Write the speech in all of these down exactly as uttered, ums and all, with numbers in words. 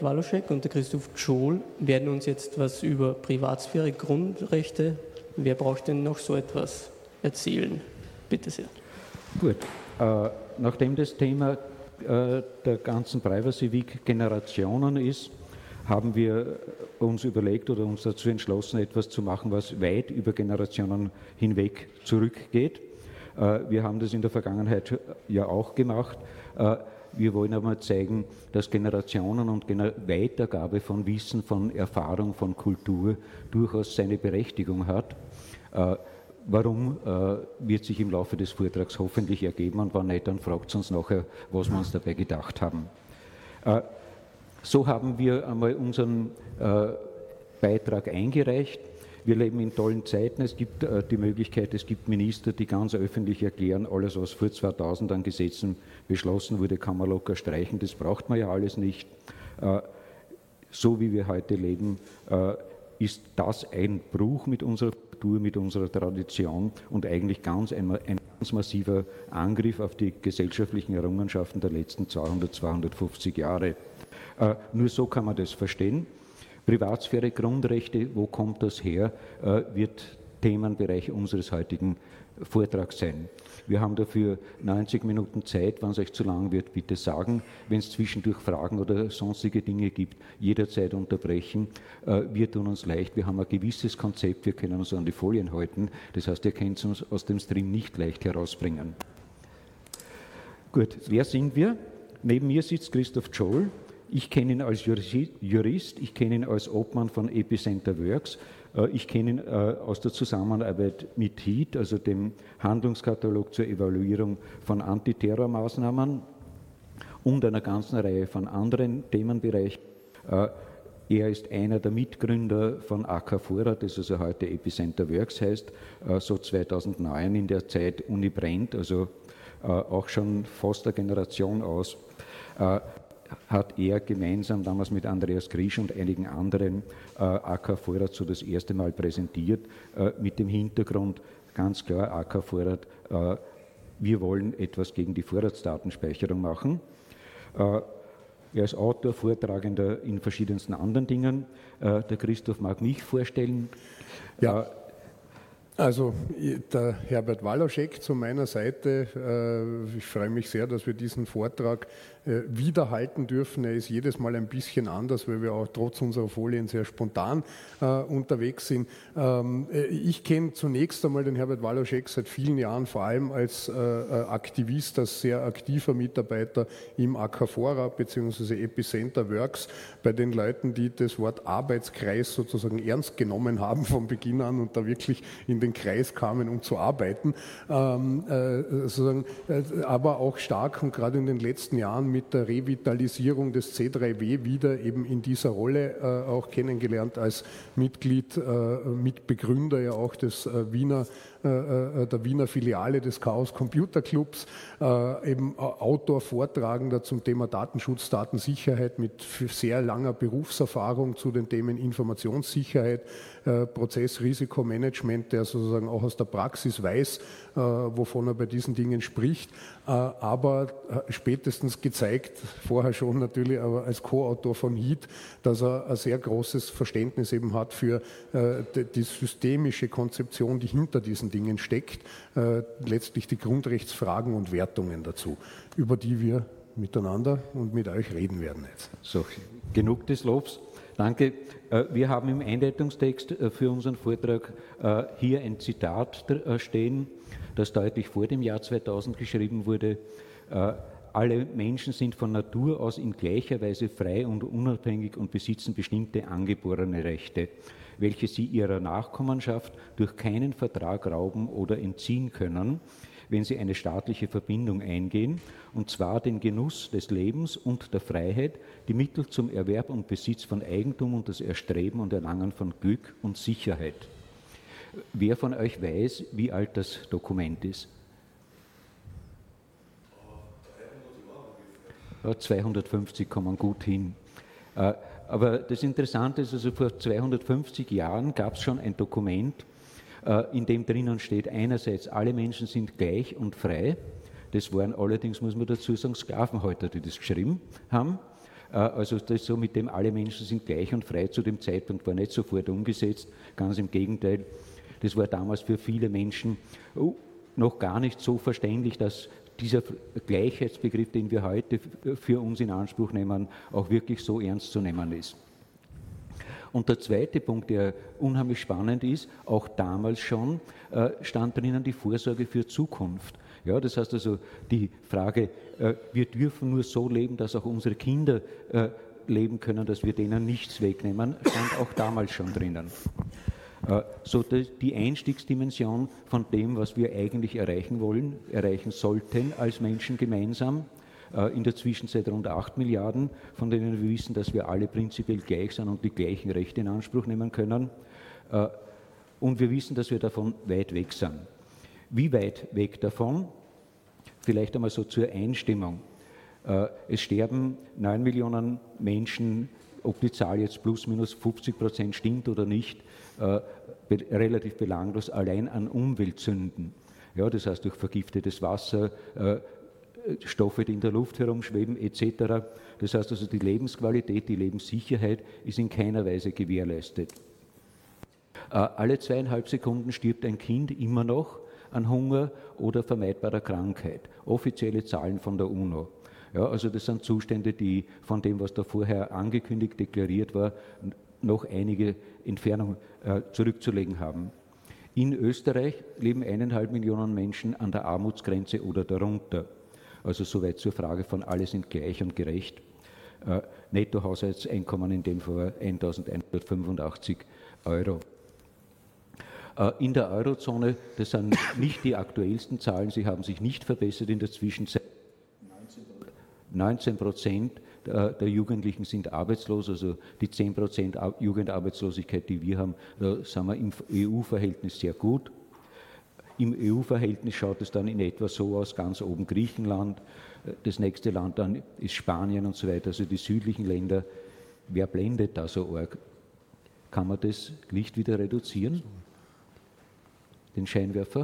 Waloschek und der Christoph Tschol werden uns jetzt was über Privatsphäre, Grundrechte, wer braucht denn noch so etwas, erzählen. Bitte sehr. Gut, äh, nachdem das Thema äh, der ganzen Privacy Week Generationen ist, haben wir uns überlegt oder uns dazu entschlossen, etwas zu machen, was weit über Generationen hinweg zurückgeht. Äh, wir haben das in der Vergangenheit ja auch gemacht. Äh, Wir wollen aber zeigen, dass Generationen und Gener- Weitergabe von Wissen, von Erfahrung, von Kultur durchaus seine Berechtigung hat. Äh, warum äh, wird sich im Laufe des Vortrags hoffentlich ergeben, und wenn nicht, dann fragt uns nachher, was wir uns dabei gedacht haben. Äh, so haben wir einmal unseren äh, Beitrag eingereicht. Wir leben in tollen Zeiten. Es gibt äh, die Möglichkeit, es gibt Minister, die ganz öffentlich erklären, alles, was vor zweitausend an Gesetzen beschlossen wurde, kann man locker streichen. Das braucht man ja alles nicht. Äh, so wie wir heute leben, äh, ist das ein Bruch mit unserer Kultur, mit unserer Tradition und eigentlich ganz ein, ein ganz massiver Angriff auf die gesellschaftlichen Errungenschaften der letzten zweihundert, zweihundertfünfzig Jahre. Äh, nur so kann man das verstehen. Privatsphäre, Grundrechte, wo kommt das her, äh, wird Themenbereich unseres heutigen Vortrags sein. Wir haben dafür neunzig Minuten Zeit. Wenn es euch zu lang wird, bitte sagen. Wenn es zwischendurch Fragen oder sonstige Dinge gibt, jederzeit unterbrechen. Äh, wir tun uns leicht. Wir haben ein gewisses Konzept. Wir können uns an die Folien halten. Das heißt, ihr könnt uns aus dem Stream nicht leicht herausbringen. Gut, wer sind wir? Neben mir sitzt Christoph Tschol. Ich kenne ihn als Jurist, ich kenne ihn als Obmann von Epicenter Works, ich kenne ihn aus der Zusammenarbeit mit H E A T, also dem Handlungskatalog zur Evaluierung von Antiterrormaßnahmen und einer ganzen Reihe von anderen Themenbereichen. Er ist einer der Mitgründer von A K Fora, das also heute Epicenter Works heißt, so zweitausendneun in der Zeit Uni Brennt, also auch schon fast eine Generation aus. Hat er gemeinsam damals mit Andreas Grisch und einigen anderen äh, A K Vorrat so das erste Mal präsentiert, äh, mit dem Hintergrund ganz klar A K Vorrat, äh, wir wollen etwas gegen die Vorratsdatenspeicherung machen. Äh, er ist Autor, Vortragender in verschiedensten anderen Dingen. Äh, der Christoph mag mich vorstellen. Ja. Äh, Also der Herbert Waloschek zu meiner Seite. Ich freue mich sehr, dass wir diesen Vortrag wieder halten dürfen. Er ist jedes Mal ein bisschen anders, weil wir auch trotz unserer Folien sehr spontan unterwegs sind. Ich kenne zunächst einmal den Herbert Waloschek seit vielen Jahren, vor allem als Aktivist, als sehr aktiver Mitarbeiter im A K Fora bzw. Epicenter Works, bei den Leuten, die das Wort Arbeitskreis sozusagen ernst genommen haben von Beginn an und da wirklich in den Kreis kamen, um zu arbeiten, ähm, äh, sozusagen, äh, aber auch stark und gerade in den letzten Jahren mit der Revitalisierung des C drei W wieder eben in dieser Rolle äh, auch kennengelernt als Mitglied, äh, Mitbegründer ja auch des äh, Wiener äh, der Wiener Filiale des Chaos Computer Clubs, äh, eben Autor, Vortragender zum Thema Datenschutz, Datensicherheit mit sehr langer Berufserfahrung zu den Themen Informationssicherheit, äh, Prozessrisikomanagement, der sozusagen auch aus der Praxis weiß, äh, wovon er bei diesen Dingen spricht, äh, aber äh, spätestens gezeigt, vorher schon natürlich, aber als Co-Autor von H E A T, dass er ein sehr großes Verständnis eben hat für äh, die, die systemische Konzeption, die hinter diesen Dingen steckt, äh, letztlich die Grundrechtsfragen und Wertungen dazu, über die wir miteinander und mit euch reden werden jetzt. So, genug des Lobs. Danke. Wir haben im Einleitungstext für unseren Vortrag hier ein Zitat stehen, das deutlich vor dem Jahr zweitausend geschrieben wurde. Alle Menschen sind von Natur aus in gleicher Weise frei und unabhängig und besitzen bestimmte angeborene Rechte, welche sie ihrer Nachkommenschaft durch keinen Vertrag rauben oder entziehen können, wenn sie eine staatliche Verbindung eingehen, und zwar den Genuss des Lebens und der Freiheit, die Mittel zum Erwerb und Besitz von Eigentum und das Erstreben und Erlangen von Glück und Sicherheit. Wer von euch weiß, wie alt das Dokument ist? Ja, zweihundertfünfzig kommen gut hin. Aber das Interessante ist, also vor zweihundertfünfzig Jahren gab es schon ein Dokument, in dem drinnen steht, einerseits, alle Menschen sind gleich und frei. Das waren allerdings, muss man dazu sagen, Sklavenhalter, die das geschrieben haben. Also das so mit dem alle Menschen sind gleich und frei zu dem Zeitpunkt war nicht sofort umgesetzt, ganz im Gegenteil. Das war damals für viele Menschen noch gar nicht so verständlich, dass dieser Gleichheitsbegriff, den wir heute für uns in Anspruch nehmen, auch wirklich so ernst zu nehmen ist. Und der zweite Punkt, der unheimlich spannend ist, auch damals schon, stand drinnen die Vorsorge für Zukunft. Ja, das heißt also die Frage, wir dürfen nur so leben, dass auch unsere Kinder leben können, dass wir denen nichts wegnehmen, stand auch damals schon drinnen. So die Einstiegsdimension von dem, was wir eigentlich erreichen wollen, erreichen sollten als Menschen gemeinsam, in der Zwischenzeit rund acht Milliarden, von denen wir wissen, dass wir alle prinzipiell gleich sind und die gleichen Rechte in Anspruch nehmen können. Und wir wissen, dass wir davon weit weg sind. Wie weit weg davon? Vielleicht einmal so zur Einstimmung. Es sterben neun Millionen Menschen, ob die Zahl jetzt plus minus fünfzig Prozent stimmt oder nicht, relativ belanglos allein an Umweltsünden. Ja, das heißt durch vergiftetes Wasser, Stoffe, die in der Luft herumschweben, et cetera. Das heißt also, die Lebensqualität, die Lebenssicherheit ist in keiner Weise gewährleistet. Alle zweieinhalb Sekunden stirbt ein Kind immer noch an Hunger oder vermeidbarer Krankheit. Offizielle Zahlen von der UNO. Ja, also das sind Zustände, die von dem, was da vorher angekündigt, deklariert war, noch einige Entfernung äh, zurückzulegen haben. In Österreich leben eineinhalb Millionen Menschen an der Armutsgrenze oder darunter. Also soweit zur Frage von alle sind gleich und gerecht. Äh, Nettohaushaltseinkommen in dem Fall eintausendeinhundertfünfundachtzig Euro. Äh, in der Eurozone, das sind nicht die aktuellsten Zahlen, sie haben sich nicht verbessert in der Zwischenzeit. neunzehn Prozent der Jugendlichen sind arbeitslos, also die zehn Prozent Jugendarbeitslosigkeit, die wir haben, da sind wir im E U-Verhältnis sehr gut. Im E U-Verhältnis schaut es dann in etwa so aus, ganz oben Griechenland, das nächste Land dann ist Spanien und so weiter, also die südlichen Länder. Wer blendet da so arg? Kann man das Licht wieder reduzieren? Den Scheinwerfer?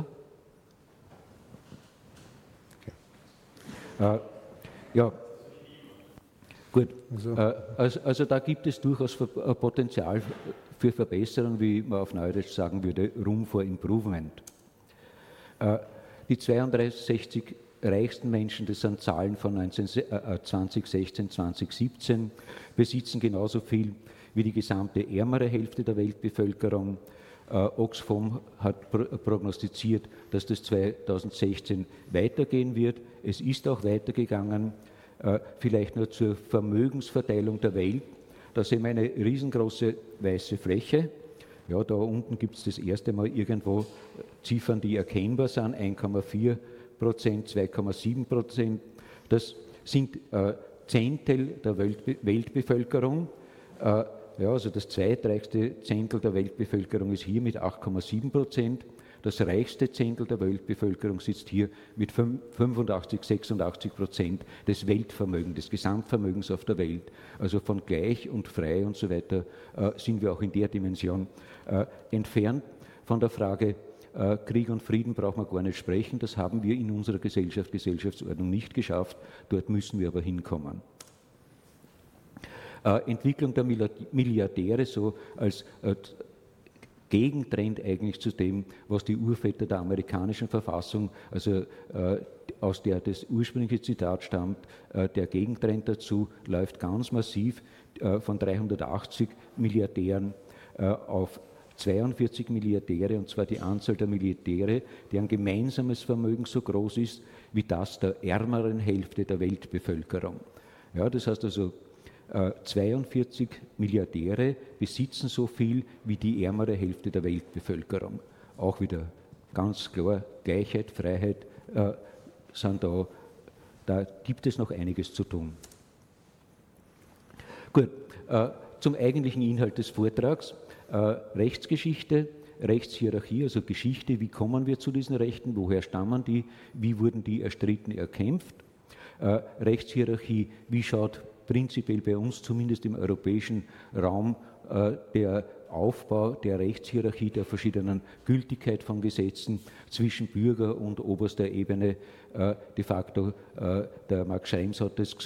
Okay. Äh, ja, gut. Also. Äh, also, also da gibt es durchaus Potenzial für Verbesserung, wie man auf Neudeutsch sagen würde, Room for Improvement. Äh, die zweiundsechzig reichsten Menschen, das sind Zahlen von zwanzig sechzehn, zwanzig siebzehn, besitzen genauso viel wie die gesamte ärmere Hälfte der Weltbevölkerung. Uh, Oxfam hat pro prognostiziert, dass das zweitausendsechzehn weitergehen wird. Es ist auch weitergegangen. Uh, vielleicht nur zur Vermögensverteilung der Welt. Da sehen wir eine riesengroße weiße Fläche. Ja, da unten gibt es das erste Mal irgendwo Ziffern, die erkennbar sind. eins Komma vier Prozent, zwei Komma sieben Prozent. Das sind uh, Zehntel der Weltbe Weltbevölkerung. Uh, Ja, also das zweitreichste Zehntel der Weltbevölkerung ist hier mit acht Komma sieben Prozent. Das reichste Zehntel der Weltbevölkerung sitzt hier mit fünfundachtzig, sechsundachtzig Prozent des Weltvermögens, des Gesamtvermögens auf der Welt. Also von gleich und frei und so weiter äh, sind wir auch in der Dimension äh, entfernt. Von der Frage äh, Krieg und Frieden braucht man gar nicht sprechen. Das haben wir in unserer Gesellschaft, Gesellschaftsordnung nicht geschafft. Dort müssen wir aber hinkommen. Äh, Entwicklung der Milliardäre so als äh, Gegentrend eigentlich zu dem, was die Urväter der amerikanischen Verfassung, also äh, aus der das ursprüngliche Zitat stammt, äh, der Gegentrend dazu läuft ganz massiv äh, von dreihundertachtzig Milliardären äh, auf zweiundvierzig Milliardäre, und zwar die Anzahl der Milliardäre, deren gemeinsames Vermögen so groß ist wie das der ärmeren Hälfte der Weltbevölkerung. Ja, das heißt also, zweiundvierzig Milliardäre besitzen so viel wie die ärmere Hälfte der Weltbevölkerung. Auch wieder ganz klar, Gleichheit, Freiheit äh, sind da, da gibt es noch einiges zu tun. Gut, äh, zum eigentlichen Inhalt des Vortrags. Äh, Rechtsgeschichte, Rechtshierarchie, also Geschichte, wie kommen wir zu diesen Rechten, woher stammen die, wie wurden die erstritten, erkämpft. Äh, Rechtshierarchie, wie schaut prinzipiell bei uns, zumindest im europäischen Raum, äh, der Aufbau der Rechtshierarchie, der verschiedenen Gültigkeit von Gesetzen zwischen Bürger und oberster Ebene äh, de facto, äh, der Max Schrems hat es gesagt,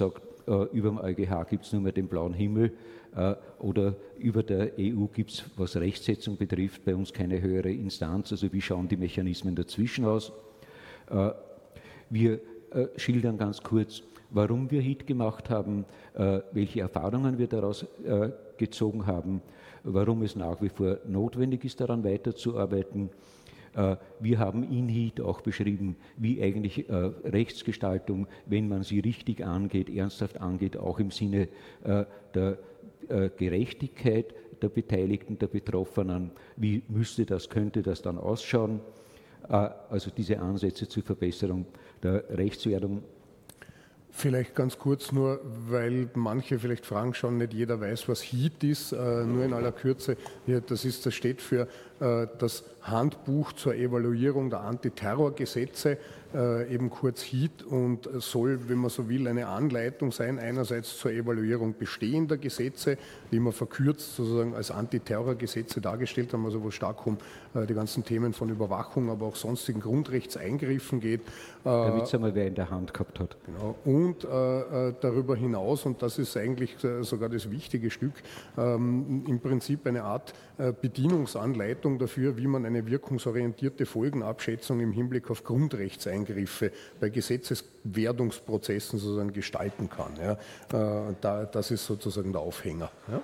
äh, über dem EuGH gibt es nur mehr den blauen Himmel äh, oder über der E U gibt es, was Rechtsetzung betrifft, bei uns keine höhere Instanz. Also wie schauen die Mechanismen dazwischen aus? Äh, wir äh, schildern ganz kurz, warum wir H I T gemacht haben, äh, welche Erfahrungen wir daraus äh, gezogen haben, warum es nach wie vor notwendig ist, daran weiterzuarbeiten. Äh, wir haben in H I T auch beschrieben, wie eigentlich äh, Rechtsgestaltung, wenn man sie richtig angeht, ernsthaft angeht, auch im Sinne äh, der äh, Gerechtigkeit der Beteiligten, der Betroffenen, wie müsste das, könnte das dann ausschauen, äh, also diese Ansätze zur Verbesserung der Rechtswerdung. Vielleicht ganz kurz nur, weil manche vielleicht fragen schon, nicht jeder weiß, was H I T ist, äh, nur in aller Kürze. Ja, das, ist, das steht für äh, das Handbuch zur Evaluierung der Antiterrorgesetze, äh, eben kurz H I T, und soll, wenn man so will, eine Anleitung sein, einerseits zur Evaluierung bestehender Gesetze, die wir verkürzt sozusagen als Antiterrorgesetze dargestellt haben, also wo stark um äh, die ganzen Themen von Überwachung, aber auch sonstigen Grundrechtseingriffen geht. Damit es einmal wer in der Hand gehabt hat. Genau. Und äh, darüber hinaus, und das ist eigentlich äh, sogar das wichtige Stück, ähm, im Prinzip eine Art äh, Bedienungsanleitung dafür, wie man eine wirkungsorientierte Folgenabschätzung im Hinblick auf Grundrechtseingriffe bei Gesetzeswerdungsprozessen sozusagen gestalten kann. Ja. Äh, da, das ist sozusagen der Aufhänger. Ja.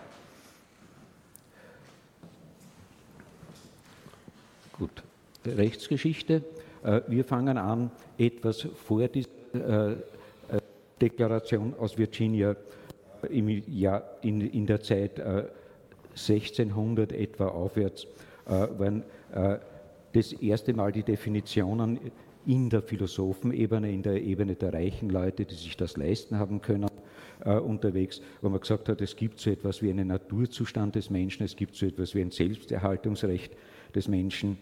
Gut, Rechtsgeschichte. Wir fangen an, etwas vor dieser Deklaration aus Virginia im Jahr, in, in der Zeit sechzehnhundert etwa aufwärts, waren das erste Mal die Definitionen in der Philosophenebene, in der Ebene der reichen Leute, die sich das leisten haben können, unterwegs, wo man gesagt hat, es gibt so etwas wie einen Naturzustand des Menschen, es gibt so etwas wie ein Selbsterhaltungsrecht des Menschen,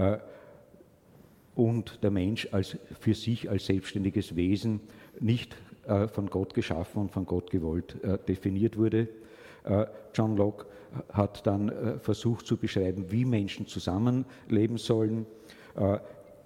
und der Mensch als für sich als selbstständiges Wesen nicht äh, von Gott geschaffen und von Gott gewollt äh, definiert wurde. Äh, John Locke hat dann äh, versucht zu beschreiben, wie Menschen zusammenleben sollen. Äh,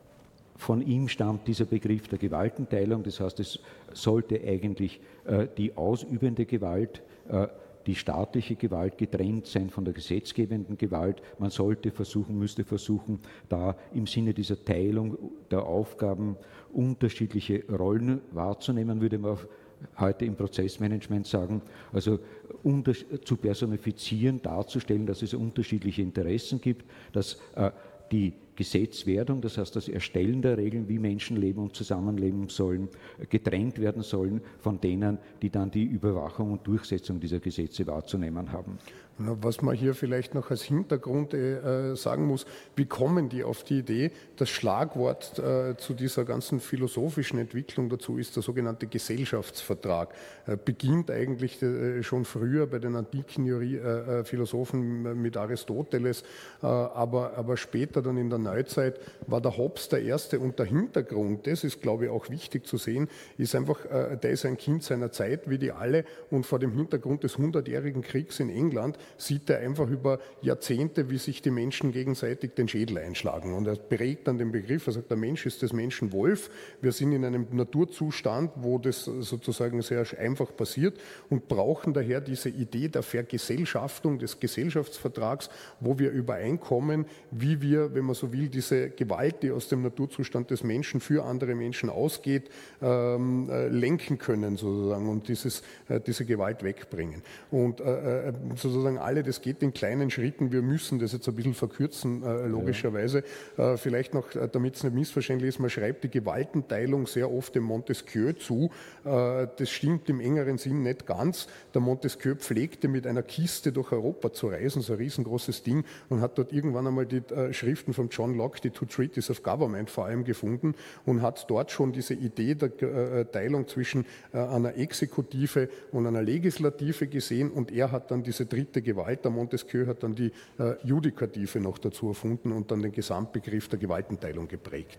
von ihm stammt dieser Begriff der Gewaltenteilung, das heißt, es sollte eigentlich äh, die ausübende Gewalt, äh, die staatliche Gewalt getrennt sein von der gesetzgebenden Gewalt. Man sollte versuchen, müsste versuchen, da im Sinne dieser Teilung der Aufgaben unterschiedliche Rollen wahrzunehmen, würde man heute im Prozessmanagement sagen, also unter, zu personifizieren, darzustellen, dass es unterschiedliche Interessen gibt, dass äh, die Gesetzwerdung, das heißt das Erstellen der Regeln, wie Menschen leben und zusammenleben sollen, getrennt werden sollen von denen, die dann die Überwachung und Durchsetzung dieser Gesetze wahrzunehmen haben. Was man hier vielleicht noch als Hintergrund äh, sagen muss, wie kommen die auf die Idee? Das Schlagwort äh, zu dieser ganzen philosophischen Entwicklung dazu ist der sogenannte Gesellschaftsvertrag. Äh, beginnt eigentlich äh, schon früher bei den antiken Juri, äh, Philosophen mit Aristoteles, äh, aber, aber später dann in der Neuzeit war der Hobbes der Erste, und der Hintergrund, das ist glaube ich auch wichtig zu sehen, ist einfach, äh, der ist ein Kind seiner Zeit, wie die alle, und vor dem Hintergrund des hundertjährigen Kriegs in England sieht er einfach über Jahrzehnte, wie sich die Menschen gegenseitig den Schädel einschlagen. Und er prägt dann den Begriff, er sagt, der Mensch ist des Menschen Wolf. Wir sind in einem Naturzustand, wo das sozusagen sehr einfach passiert, und brauchen daher diese Idee der Vergesellschaftung, des Gesellschaftsvertrags, wo wir übereinkommen, wie wir, wenn man so will, diese Gewalt, die aus dem Naturzustand des Menschen für andere Menschen ausgeht, ähm, äh, lenken können sozusagen und dieses, äh, diese Gewalt wegbringen. Und äh, sozusagen alle, das geht in kleinen Schritten, wir müssen das jetzt ein bisschen verkürzen, äh, logischerweise. Äh, vielleicht noch, damit es nicht missverständlich ist, man schreibt die Gewaltenteilung sehr oft dem Montesquieu zu. Äh, das stimmt im engeren Sinn nicht ganz. Der Montesquieu pflegte mit einer Kiste durch Europa zu reisen, so ein riesengroßes Ding, und hat dort irgendwann einmal die äh, Schriften von John Locke, die Two Treatises of Government vor allem gefunden, und hat dort schon diese Idee der äh, Teilung zwischen äh, einer Exekutive und einer Legislative gesehen, und er hat dann diese dritte Gewalt, der Montesquieu hat dann die äh, Judikative noch dazu erfunden und dann den Gesamtbegriff der Gewaltenteilung geprägt.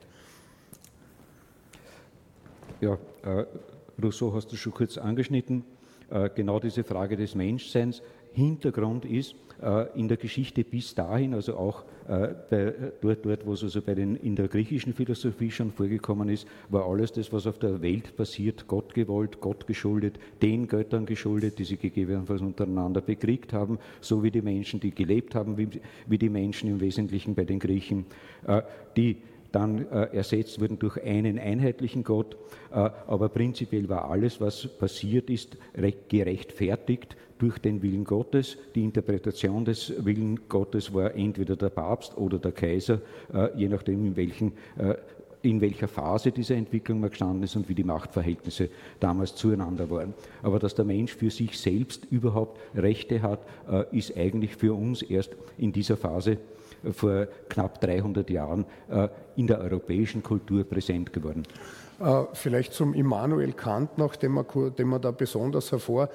Ja, äh, Rousseau hast du schon kurz angeschnitten, äh, genau diese Frage des Menschseins. Hintergrund ist, äh, in der Geschichte bis dahin, also auch äh, bei, dort, dort, wo es also bei den, in der griechischen Philosophie schon vorgekommen ist, war alles das, was auf der Welt passiert, Gott gewollt, Gott geschuldet, den Göttern geschuldet, die sie gegebenenfalls untereinander bekriegt haben, so wie die Menschen, die gelebt haben, wie, wie die Menschen im Wesentlichen bei den Griechen, äh, die dann äh, ersetzt wurden durch einen einheitlichen Gott, äh, aber prinzipiell war alles, was passiert ist, gerechtfertigt durch den Willen Gottes. Die Interpretation des Willen Gottes war entweder der Papst oder der Kaiser, äh, je nachdem in welchen äh, in welcher Phase dieser Entwicklung man gestanden ist und wie die Machtverhältnisse damals zueinander waren. Aber dass der Mensch für sich selbst überhaupt Rechte hat, äh, ist eigentlich für uns erst in dieser Phase vor knapp dreihundert Jahren äh, in der europäischen Kultur präsent geworden. Äh, vielleicht zum Immanuel Kant noch, den man, den man da besonders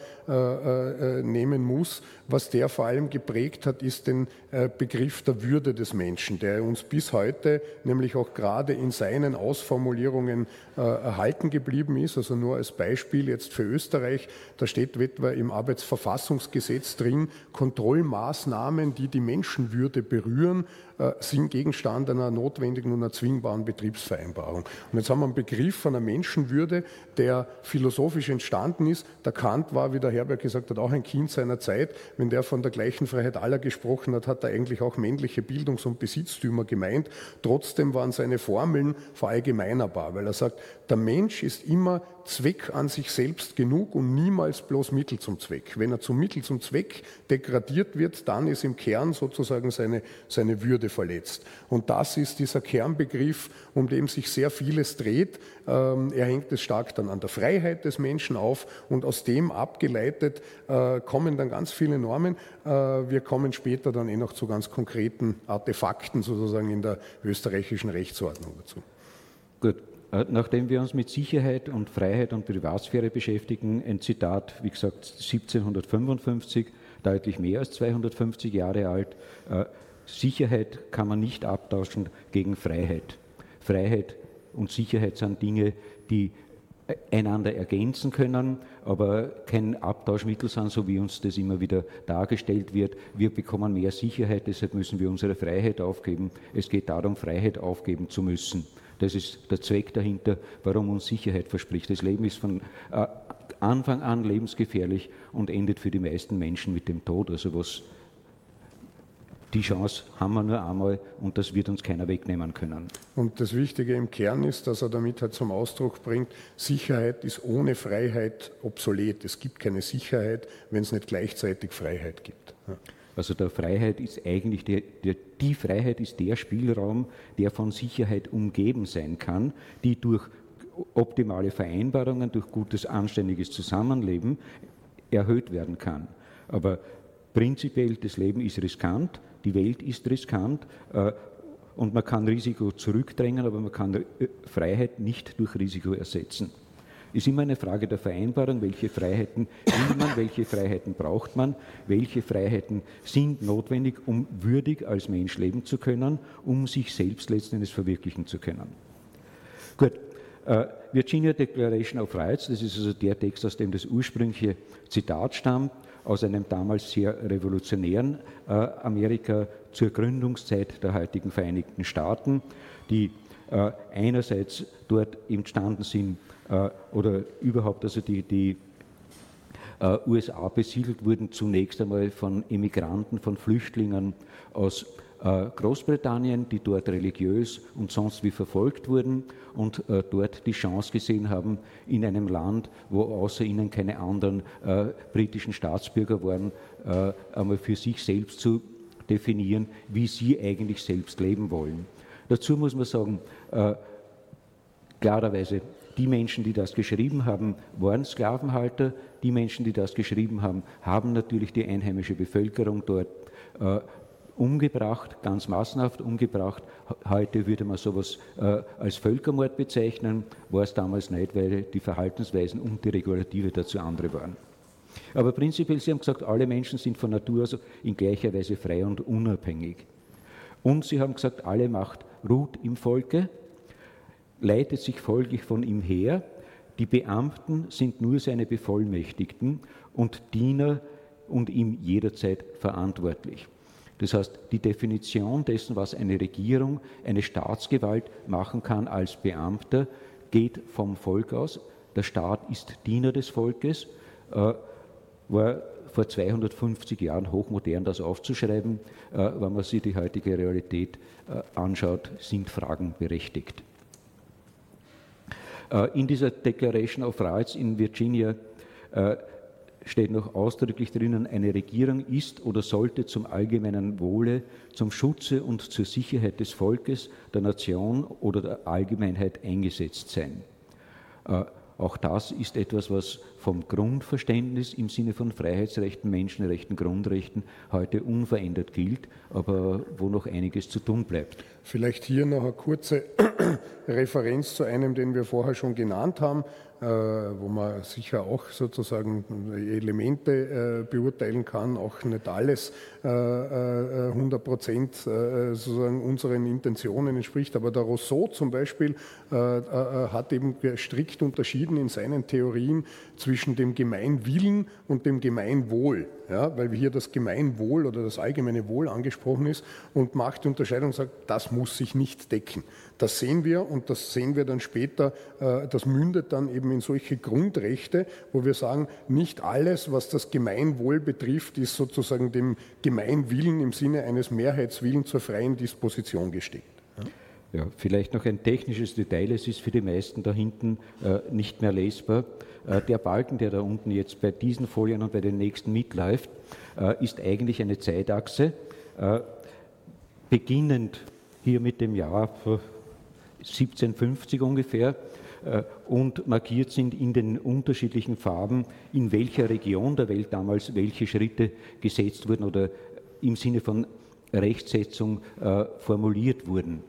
hervornehmen äh, muss. Was der vor allem geprägt hat, ist den äh, Begriff der Würde des Menschen, der uns bis heute, nämlich auch gerade in seinen Ausformulierungen äh, erhalten geblieben ist. Also nur als Beispiel jetzt für Österreich, da steht etwa im Arbeitsverfassungsgesetz drin, Kontrollmaßnahmen, die die Menschenwürde berühren, äh, sind Gegenstand einer notwendigen und erzwingbaren Betriebsvereinbarung. Und jetzt haben wir einen Begriff von einer Menschenwürde, der philosophisch entstanden ist. Der Kant war, wie der Herbert gesagt hat, auch ein Kind seiner Zeit. Wenn der von der gleichen Freiheit aller gesprochen hat, hat er eigentlich auch männliche Bildungs- und Besitztümer gemeint. Trotzdem waren seine Formeln verallgemeinerbar, weil er sagt, der Mensch ist immer Zweck an sich selbst genug und niemals bloß Mittel zum Zweck. Wenn er zum Mittel zum Zweck degradiert wird, dann ist im Kern sozusagen seine, seine Würde verletzt. Und das ist dieser Kernbegriff, um den sich sehr vieles dreht. Ähm, er hängt es stark dann an der Freiheit des Menschen auf und aus dem abgeleitet äh, kommen dann ganz viele Normen. Äh, wir kommen später dann eh noch zu ganz konkreten Artefakten sozusagen in der österreichischen Rechtsordnung dazu. Gut. Nachdem wir uns mit Sicherheit und Freiheit und Privatsphäre beschäftigen, ein Zitat, wie gesagt, siebzehnhundertfünfundfünfzig, deutlich mehr als zweihundertfünfzig Jahre alt. Sicherheit kann man nicht abtauschen gegen Freiheit. Freiheit und Sicherheit sind Dinge, die einander ergänzen können, aber kein Abtauschmittel sind, so wie uns das immer wieder dargestellt wird. Wir bekommen mehr Sicherheit, deshalb müssen wir unsere Freiheit aufgeben. Es geht darum, Freiheit aufgeben zu müssen. Das ist der Zweck dahinter, warum uns Sicherheit verspricht. Das Leben ist von äh, Anfang an lebensgefährlich und endet für die meisten Menschen mit dem Tod. Also was, die Chance haben wir nur einmal und das wird uns keiner wegnehmen können. Und das Wichtige im Kern ist, dass er damit halt zum Ausdruck bringt, Sicherheit ist ohne Freiheit obsolet. Es gibt keine Sicherheit, wenn es nicht gleichzeitig Freiheit gibt. Ja. Also der Freiheit ist eigentlich der, der, die Freiheit ist der Spielraum, der von Sicherheit umgeben sein kann, die durch optimale Vereinbarungen, durch gutes, anständiges Zusammenleben erhöht werden kann. Aber prinzipiell, das Leben ist riskant, die Welt ist riskant äh, und man kann Risiko zurückdrängen, aber man kann Freiheit nicht durch Risiko ersetzen. Es ist immer eine Frage der Vereinbarung, welche Freiheiten will man, welche Freiheiten braucht man, welche Freiheiten sind notwendig, um würdig als Mensch leben zu können, um sich selbst letzten Endes verwirklichen zu können. Gut, äh, Virginia Declaration of Rights, das ist also der Text, aus dem das ursprüngliche Zitat stammt, aus einem damals sehr revolutionären äh, Amerika zur Gründungszeit der heutigen Vereinigten Staaten, die äh, einerseits dort entstanden sind, oder überhaupt, also die, die äh, U S A besiedelt wurden zunächst einmal von Immigranten, von Flüchtlingen aus äh, Großbritannien, die dort religiös und sonst wie verfolgt wurden und äh, dort die Chance gesehen haben, in einem Land, wo außer ihnen keine anderen äh, britischen Staatsbürger waren, äh, einmal für sich selbst zu definieren, wie sie eigentlich selbst leben wollen. Dazu muss man sagen, äh, klarerweise, die Menschen, die das geschrieben haben, waren Sklavenhalter. Die Menschen, die das geschrieben haben, haben natürlich die einheimische Bevölkerung dort äh, umgebracht, ganz massenhaft umgebracht. Heute würde man sowas äh, als Völkermord bezeichnen, war es damals nicht, weil die Verhaltensweisen und die Regulative dazu andere waren. Aber prinzipiell, Sie haben gesagt, alle Menschen sind von Natur aus in gleicher Weise frei und unabhängig. Und Sie haben gesagt, alle Macht ruht im Volke, leitet sich folglich von ihm her. Die Beamten sind nur seine Bevollmächtigten und Diener und ihm jederzeit verantwortlich. Das heißt, die Definition dessen, was eine Regierung, eine Staatsgewalt machen kann als Beamter, geht vom Volk aus. Der Staat ist Diener des Volkes, äh, war vor zweihundertfünfzig Jahren hochmodern, das aufzuschreiben. Äh, wenn man sich die heutige Realität äh, anschaut, sind Fragen berechtigt. Äh, in dieser Declaration of Rights in Virginia äh, steht noch ausdrücklich drinnen, eine Regierung ist oder sollte zum allgemeinen Wohle, zum Schutze und zur Sicherheit des Volkes, der Nation oder der Allgemeinheit eingesetzt sein. Äh, auch das ist etwas, was vom Grundverständnis im Sinne von Freiheitsrechten, Menschenrechten, Grundrechten heute unverändert gilt, aber wo noch einiges zu tun bleibt. Vielleicht hier noch eine kurze Referenz zu einem, den wir vorher schon genannt haben, äh, wo man sicher auch sozusagen Elemente äh, beurteilen kann, auch nicht alles äh, äh, hundert Prozent äh, sozusagen unseren Intentionen entspricht. Aber der Rousseau zum Beispiel äh, äh, hat eben strikt unterschieden in seinen Theorien zwischen dem Gemeinwillen und dem Gemeinwohl, ja, weil hier das Gemeinwohl oder das allgemeine Wohl angesprochen ist und macht die Unterscheidung und sagt, das muss sich nicht decken. Das sehen wir und das sehen wir dann später, äh, das mündet dann eben in solche Grundrechte, wo wir sagen, nicht alles, was das Gemeinwohl betrifft, ist sozusagen dem Gemeinwillen im Sinne eines Mehrheitswillens zur freien Disposition gesteckt. Ja, vielleicht noch ein technisches Detail, es ist für die meisten da hinten äh, nicht mehr lesbar. Äh, der Balken, der da unten jetzt bei diesen Folien und bei den nächsten mitläuft, äh, ist eigentlich eine Zeitachse, äh, beginnend hier mit dem Jahr siebzehnhundertfünfzig ungefähr äh, und markiert sind in den unterschiedlichen Farben, in welcher Region der Welt damals welche Schritte gesetzt wurden oder im Sinne von Rechtsetzung äh, formuliert wurden.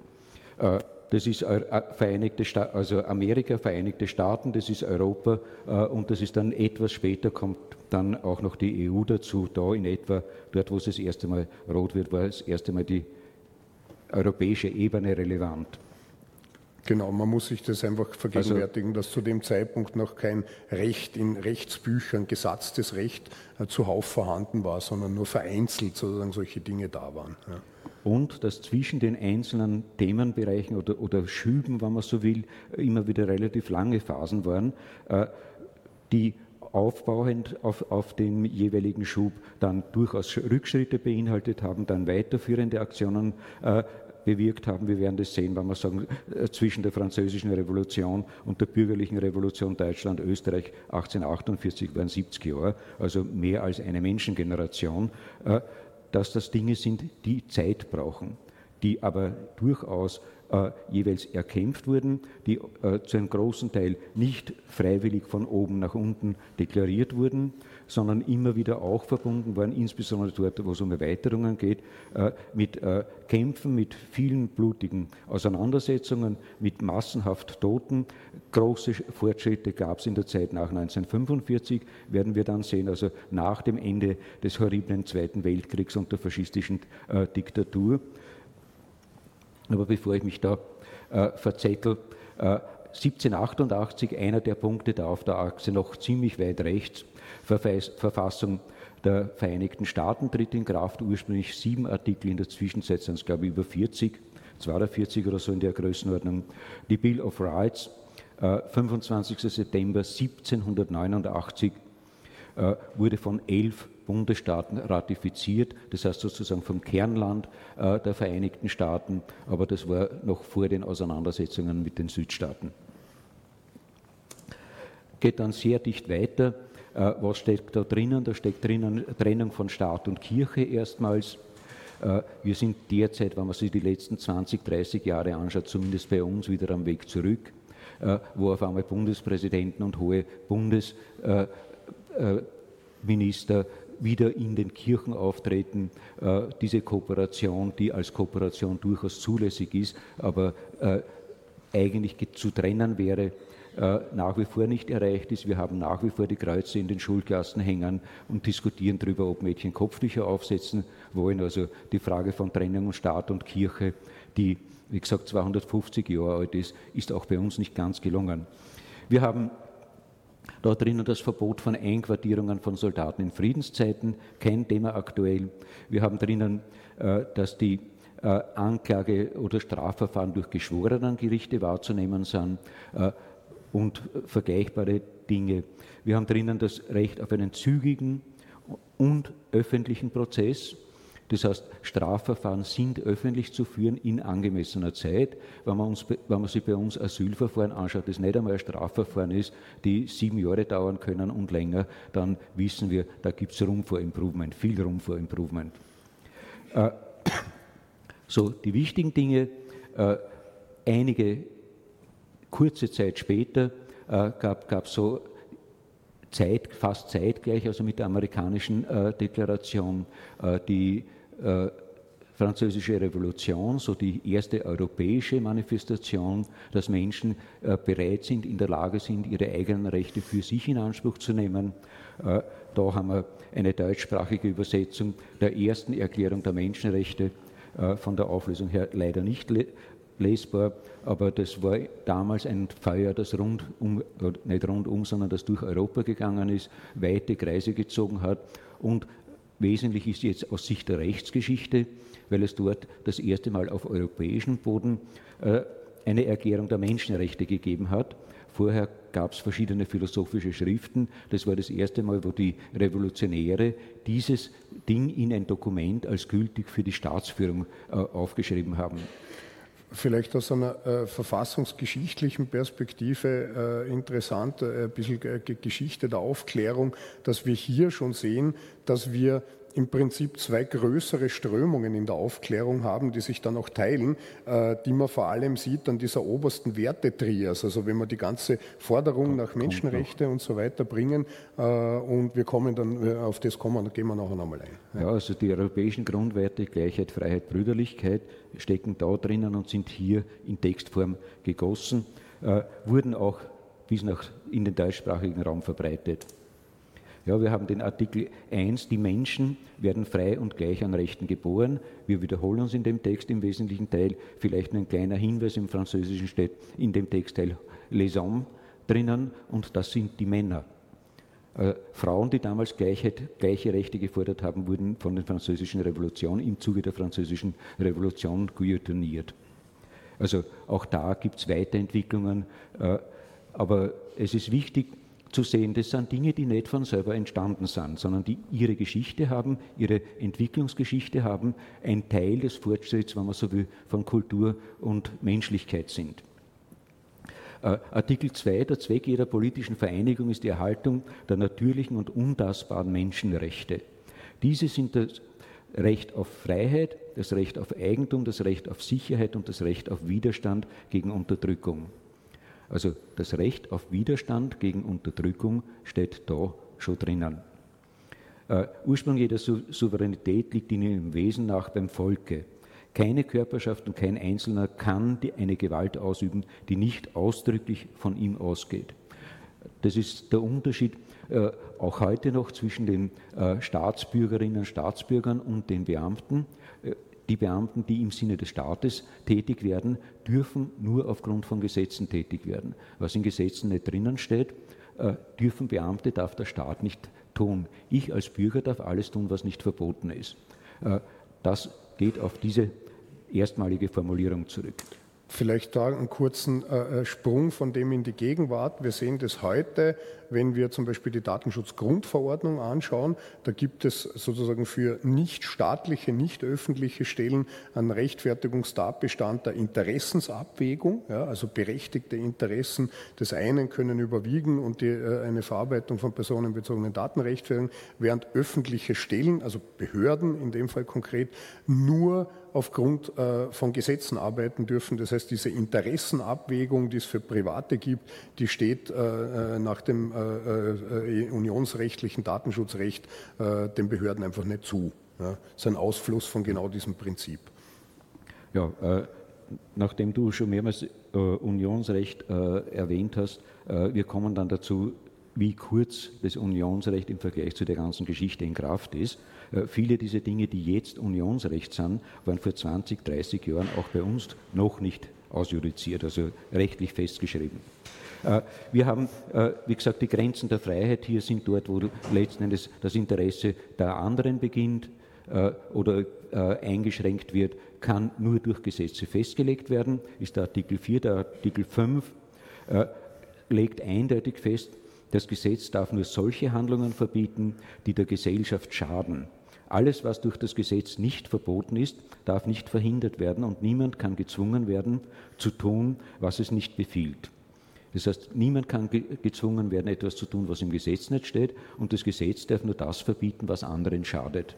Das ist Vereinigte Sta- also Amerika, Vereinigte Staaten, das ist Europa und das ist dann etwas später kommt dann auch noch die E U dazu, da in etwa, dort wo es das erste Mal rot wird, war das erste Mal die europäische Ebene relevant. Genau, man muss sich das einfach vergegenwärtigen, also, dass zu dem Zeitpunkt noch kein Recht in Rechtsbüchern, gesatztes Recht äh, zuhauf vorhanden war, sondern nur vereinzelt sozusagen solche Dinge da waren. Ja. Und dass zwischen den einzelnen Themenbereichen oder, oder Schüben, wenn man so will, immer wieder relativ lange Phasen waren, äh, die aufbauend auf, auf den jeweiligen Schub dann durchaus Rückschritte beinhaltet haben, dann weiterführende Aktionen äh, bewirkt haben. Wir werden das sehen, wenn wir sagen, äh, zwischen der Französischen Revolution und der Bürgerlichen Revolution Deutschland, Österreich achtzehnhundertachtundvierzig waren siebzig Jahre, also mehr als eine Menschengeneration. Äh, dass das Dinge sind, die Zeit brauchen, die aber durchaus äh, jeweils erkämpft wurden, die äh, zu einem großen Teil nicht freiwillig von oben nach unten deklariert wurden, sondern immer wieder auch verbunden waren, insbesondere dort, wo es um Erweiterungen geht, äh, mit äh, Kämpfen, mit vielen blutigen Auseinandersetzungen, mit massenhaft Toten. Große Fortschritte gab es in der Zeit nach neunzehnhundertfünfundvierzig, werden wir dann sehen, also nach dem Ende des horriblen Zweiten Weltkriegs und der faschistischen äh, Diktatur. Aber bevor ich mich da äh, verzettel, äh, siebzehnhundertachtundachtzig, einer der Punkte da auf der Achse noch ziemlich weit rechts, Verfassung der Vereinigten Staaten tritt in Kraft, ursprünglich sieben Artikel, in der Zwischenzeit sind es, glaube ich, über vierzig, zweiundvierzig oder so in der Größenordnung. Die Bill of Rights, äh, fünfundzwanzigster September siebzehnhundertneunundachtzig, äh, wurde von elf Bundesstaaten ratifiziert, das heißt sozusagen vom Kernland äh, der Vereinigten Staaten, aber das war noch vor den Auseinandersetzungen mit den Südstaaten. Geht dann sehr dicht weiter. Äh, was steckt da drinnen? Da steckt drinnen Trennung von Staat und Kirche erstmals. Äh, wir sind derzeit, wenn man sich die letzten zwanzig, dreißig Jahre anschaut, zumindest bei uns wieder am Weg zurück, äh, wo auf einmal Bundespräsidenten und hohe Bundesminister äh, wieder in den Kirchen auftreten, äh, diese Kooperation, die als Kooperation durchaus zulässig ist, aber äh, eigentlich zu trennen wäre, äh, nach wie vor nicht erreicht ist. Wir haben nach wie vor die Kreuze in den Schulklassen hängen und diskutieren darüber, ob Mädchen Kopftücher aufsetzen wollen. Also die Frage von Trennung von Staat und Kirche, die, wie gesagt, zweihundertfünfzig Jahre alt ist, ist auch bei uns nicht ganz gelungen. Wir haben Da drinnen das Verbot von Einquartierungen von Soldaten in Friedenszeiten, kein Thema aktuell. Wir haben drinnen, äh, dass die äh, Anklage- oder Strafverfahren durch Geschworenengerichte wahrzunehmen sind äh, und vergleichbare Dinge. Wir haben drinnen das Recht auf einen zügigen und öffentlichen Prozess. Das heißt, Strafverfahren sind öffentlich zu führen in angemessener Zeit. Wenn man, uns, wenn man sich bei uns Asylverfahren anschaut, das nicht einmal ein Strafverfahren ist, die sieben Jahre dauern können und länger, dann wissen wir, da gibt es Room for Improvement, viel Room for Improvement. Äh, so, die wichtigen Dinge, äh, einige kurze Zeit später äh, gab es so Zeit, fast zeitgleich, also mit der amerikanischen äh, Deklaration, äh, die äh, Französische Revolution, so die erste europäische Manifestation, dass Menschen äh, bereit sind, in der Lage sind, ihre eigenen Rechte für sich in Anspruch zu nehmen. Äh, da haben wir eine deutschsprachige Übersetzung der ersten Erklärung der Menschenrechte, äh, von der Auflösung her leider nicht le lesbar, aber das war damals ein Feuer, das rund um, nicht rundum, sondern das durch Europa gegangen ist, weite Kreise gezogen hat und wesentlich ist jetzt aus Sicht der Rechtsgeschichte, weil es dort das erste Mal auf europäischem Boden äh, eine Erklärung der Menschenrechte gegeben hat. Vorher gab es verschiedene philosophische Schriften. Das war das erste Mal, wo die Revolutionäre dieses Ding in ein Dokument als gültig für die Staatsführung äh, aufgeschrieben haben. Vielleicht aus einer äh, verfassungsgeschichtlichen Perspektive äh, interessant, äh, ein bisschen äh, Geschichte der Aufklärung, dass wir hier schon sehen, dass wir im Prinzip zwei größere Strömungen in der Aufklärung haben, die sich dann auch teilen, äh, die man vor allem sieht an dieser obersten Wertetrias. Also wenn wir die ganze Forderung nach Menschenrechte und so weiter bringen äh, und wir kommen dann, auf das kommen, dann gehen wir nachher nochmal ein. Ja, also die europäischen Grundwerte, Gleichheit, Freiheit, Brüderlichkeit, stecken da drinnen und sind hier in Textform gegossen, äh, wurden auch bis nach in den deutschsprachigen Raum verbreitet. Ja, wir haben den Artikel eins, die Menschen werden frei und gleich an Rechten geboren. Wir wiederholen uns in dem Text im wesentlichen Teil. Vielleicht nur ein kleiner Hinweis, im Französischen steht in dem Textteil les hommes drinnen und das sind die Männer. Äh, Frauen, die damals Gleichheit, gleiche Rechte gefordert haben, wurden von der Französischen Revolution im Zuge der Französischen Revolution guillotiniert. Also auch da gibt es Weiterentwicklungen, äh, aber es ist wichtig, zu sehen, das sind Dinge, die nicht von selber entstanden sind, sondern die ihre Geschichte haben, ihre Entwicklungsgeschichte haben, ein Teil des Fortschritts, wenn man so will, von Kultur und Menschlichkeit sind. Äh, Artikel zwei, der Zweck jeder politischen Vereinigung ist die Erhaltung der natürlichen und untastbaren Menschenrechte. Diese sind das Recht auf Freiheit, das Recht auf Eigentum, das Recht auf Sicherheit und das Recht auf Widerstand gegen Unterdrückung. Also das Recht auf Widerstand gegen Unterdrückung steht da schon drinnen. Äh, Ursprung jeder Sou Souveränität liegt in ihrem Wesen nach beim Volke. Keine Körperschaft und kein Einzelner kann die, eine Gewalt ausüben, die nicht ausdrücklich von ihm ausgeht. Das ist der Unterschied äh, auch heute noch zwischen den äh, Staatsbürgerinnen und Staatsbürgern und den Beamten. Äh, Die Beamten, die im Sinne des Staates tätig werden, dürfen nur aufgrund von Gesetzen tätig werden. Was in Gesetzen nicht drinnen steht, äh, dürfen Beamte, darf der Staat nicht tun. Ich als Bürger darf alles tun, was nicht verboten ist. Äh, das geht auf diese erstmalige Formulierung zurück. Vielleicht da einen kurzen äh, Sprung von dem in die Gegenwart. Wir sehen das heute, wenn wir zum Beispiel die Datenschutzgrundverordnung anschauen. Da gibt es sozusagen für nicht staatliche, nicht öffentliche Stellen einen Rechtfertigungstatbestand der Interessensabwägung. Ja, also berechtigte Interessen des einen können überwiegen und die, äh, eine Verarbeitung von personenbezogenen Daten rechtfertigen, während öffentliche Stellen, also Behörden in dem Fall konkret, nur aufgrund äh, von Gesetzen arbeiten dürfen. Das heißt, diese Interessenabwägung, die es für Private gibt, die steht äh, nach dem äh, äh, unionsrechtlichen Datenschutzrecht äh, den Behörden einfach nicht zu. Ja? Das ist ein Ausfluss von genau diesem Prinzip. Ja, äh, nachdem du schon mehrmals äh, Unionsrecht äh, erwähnt hast, äh, wir kommen dann dazu, wie kurz das Unionsrecht im Vergleich zu der ganzen Geschichte in Kraft ist. Äh, viele dieser Dinge, die jetzt Unionsrecht sind, waren vor zwanzig, dreißig Jahren auch bei uns noch nicht ausjudiziert, also rechtlich festgeschrieben. Wir haben, wie gesagt, die Grenzen der Freiheit hier sind dort, wo letzten Endes das Interesse der anderen beginnt oder eingeschränkt wird, kann nur durch Gesetze festgelegt werden, ist der Artikel vier. Der Artikel fünf legt eindeutig fest, das Gesetz darf nur solche Handlungen verbieten, die der Gesellschaft schaden. Alles, was durch das Gesetz nicht verboten ist, darf nicht verhindert werden und niemand kann gezwungen werden, zu tun, was es nicht befiehlt. Das heißt, niemand kann ge- gezwungen werden, etwas zu tun, was im Gesetz nicht steht, und das Gesetz darf nur das verbieten, was anderen schadet.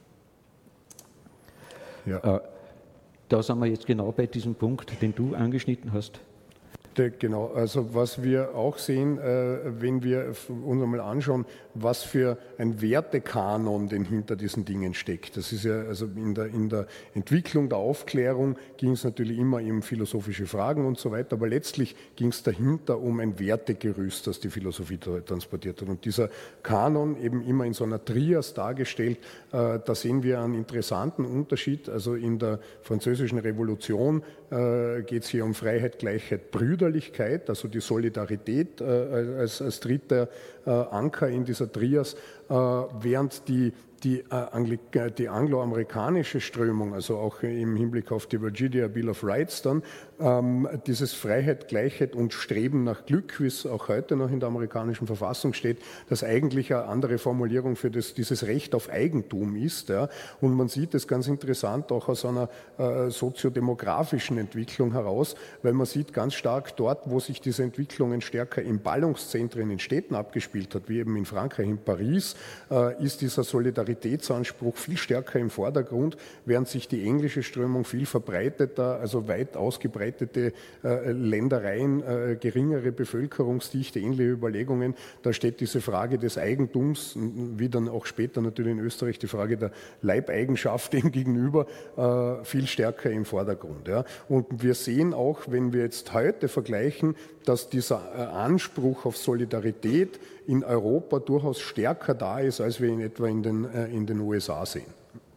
Ja. Äh, da sind wir jetzt genau bei diesem Punkt, den du angeschnitten hast. Genau, also was wir auch sehen, äh, wenn wir uns einmal anschauen, was für ein Wertekanon denn hinter diesen Dingen steckt. Das ist ja, also in der, in der Entwicklung der Aufklärung ging es natürlich immer um philosophische Fragen und so weiter, aber letztlich ging es dahinter um ein Wertegerüst, das die Philosophie transportiert hat. Und dieser Kanon eben immer in so einer Trias dargestellt, äh, da sehen wir einen interessanten Unterschied. Also in der Französischen Revolution äh, geht es hier um Freiheit, Gleichheit, Brüderlichkeit, also die Solidarität äh, als, als dritter äh, Anker in dieser Trias, äh, während die, die, äh, die angloamerikanische Strömung, also auch im Hinblick auf die Virginia Bill of Rights dann, ähm, dieses Freiheit, Gleichheit und Streben nach Glück, wie es auch heute noch in der amerikanischen Verfassung steht, das eigentlich eine andere Formulierung für das, dieses Recht auf Eigentum ist. Ja. Und man sieht es ganz interessant auch aus einer äh, soziodemografischen Entwicklung heraus, weil man sieht ganz stark dort, wo sich diese Entwicklungen stärker in Ballungszentren in Städten abgespielt hat, wie eben in Frankreich, in Paris, äh, ist dieser Solidaritätsanspruch viel stärker im Vordergrund, während sich die englische Strömung viel verbreiteter, also weit ausgebreitete äh, Ländereien, äh, geringere Bevölkerungsdichte, ähnliche Überlegungen, da steht diese Frage des Eigentums, wie dann auch später natürlich in Österreich die Frage der Leibeigenschaft dem gegenüber, äh, viel stärker im Vordergrund. Ja. Und wir sehen auch, wenn wir jetzt heute vergleichen, dass dieser äh, Anspruch auf Solidarität in Europa durchaus stärker da ist, als wir ihn etwa in den, äh, in den U S A sehen.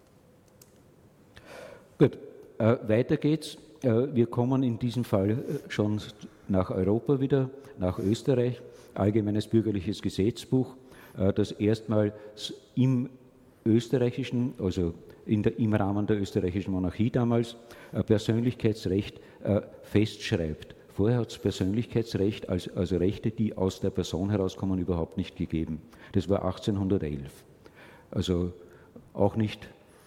Gut, äh, weiter geht's. Wir kommen in diesem Fall schon nach Europa wieder, nach Österreich, Allgemeines bürgerliches Gesetzbuch, das erstmals im österreichischen, also in der, im Rahmen der österreichischen Monarchie damals, Persönlichkeitsrecht festschreibt. Vorher hat es Persönlichkeitsrecht, als, also Rechte, die aus der Person herauskommen, überhaupt nicht gegeben. Das war achtzehnhundertelf. Also auch nicht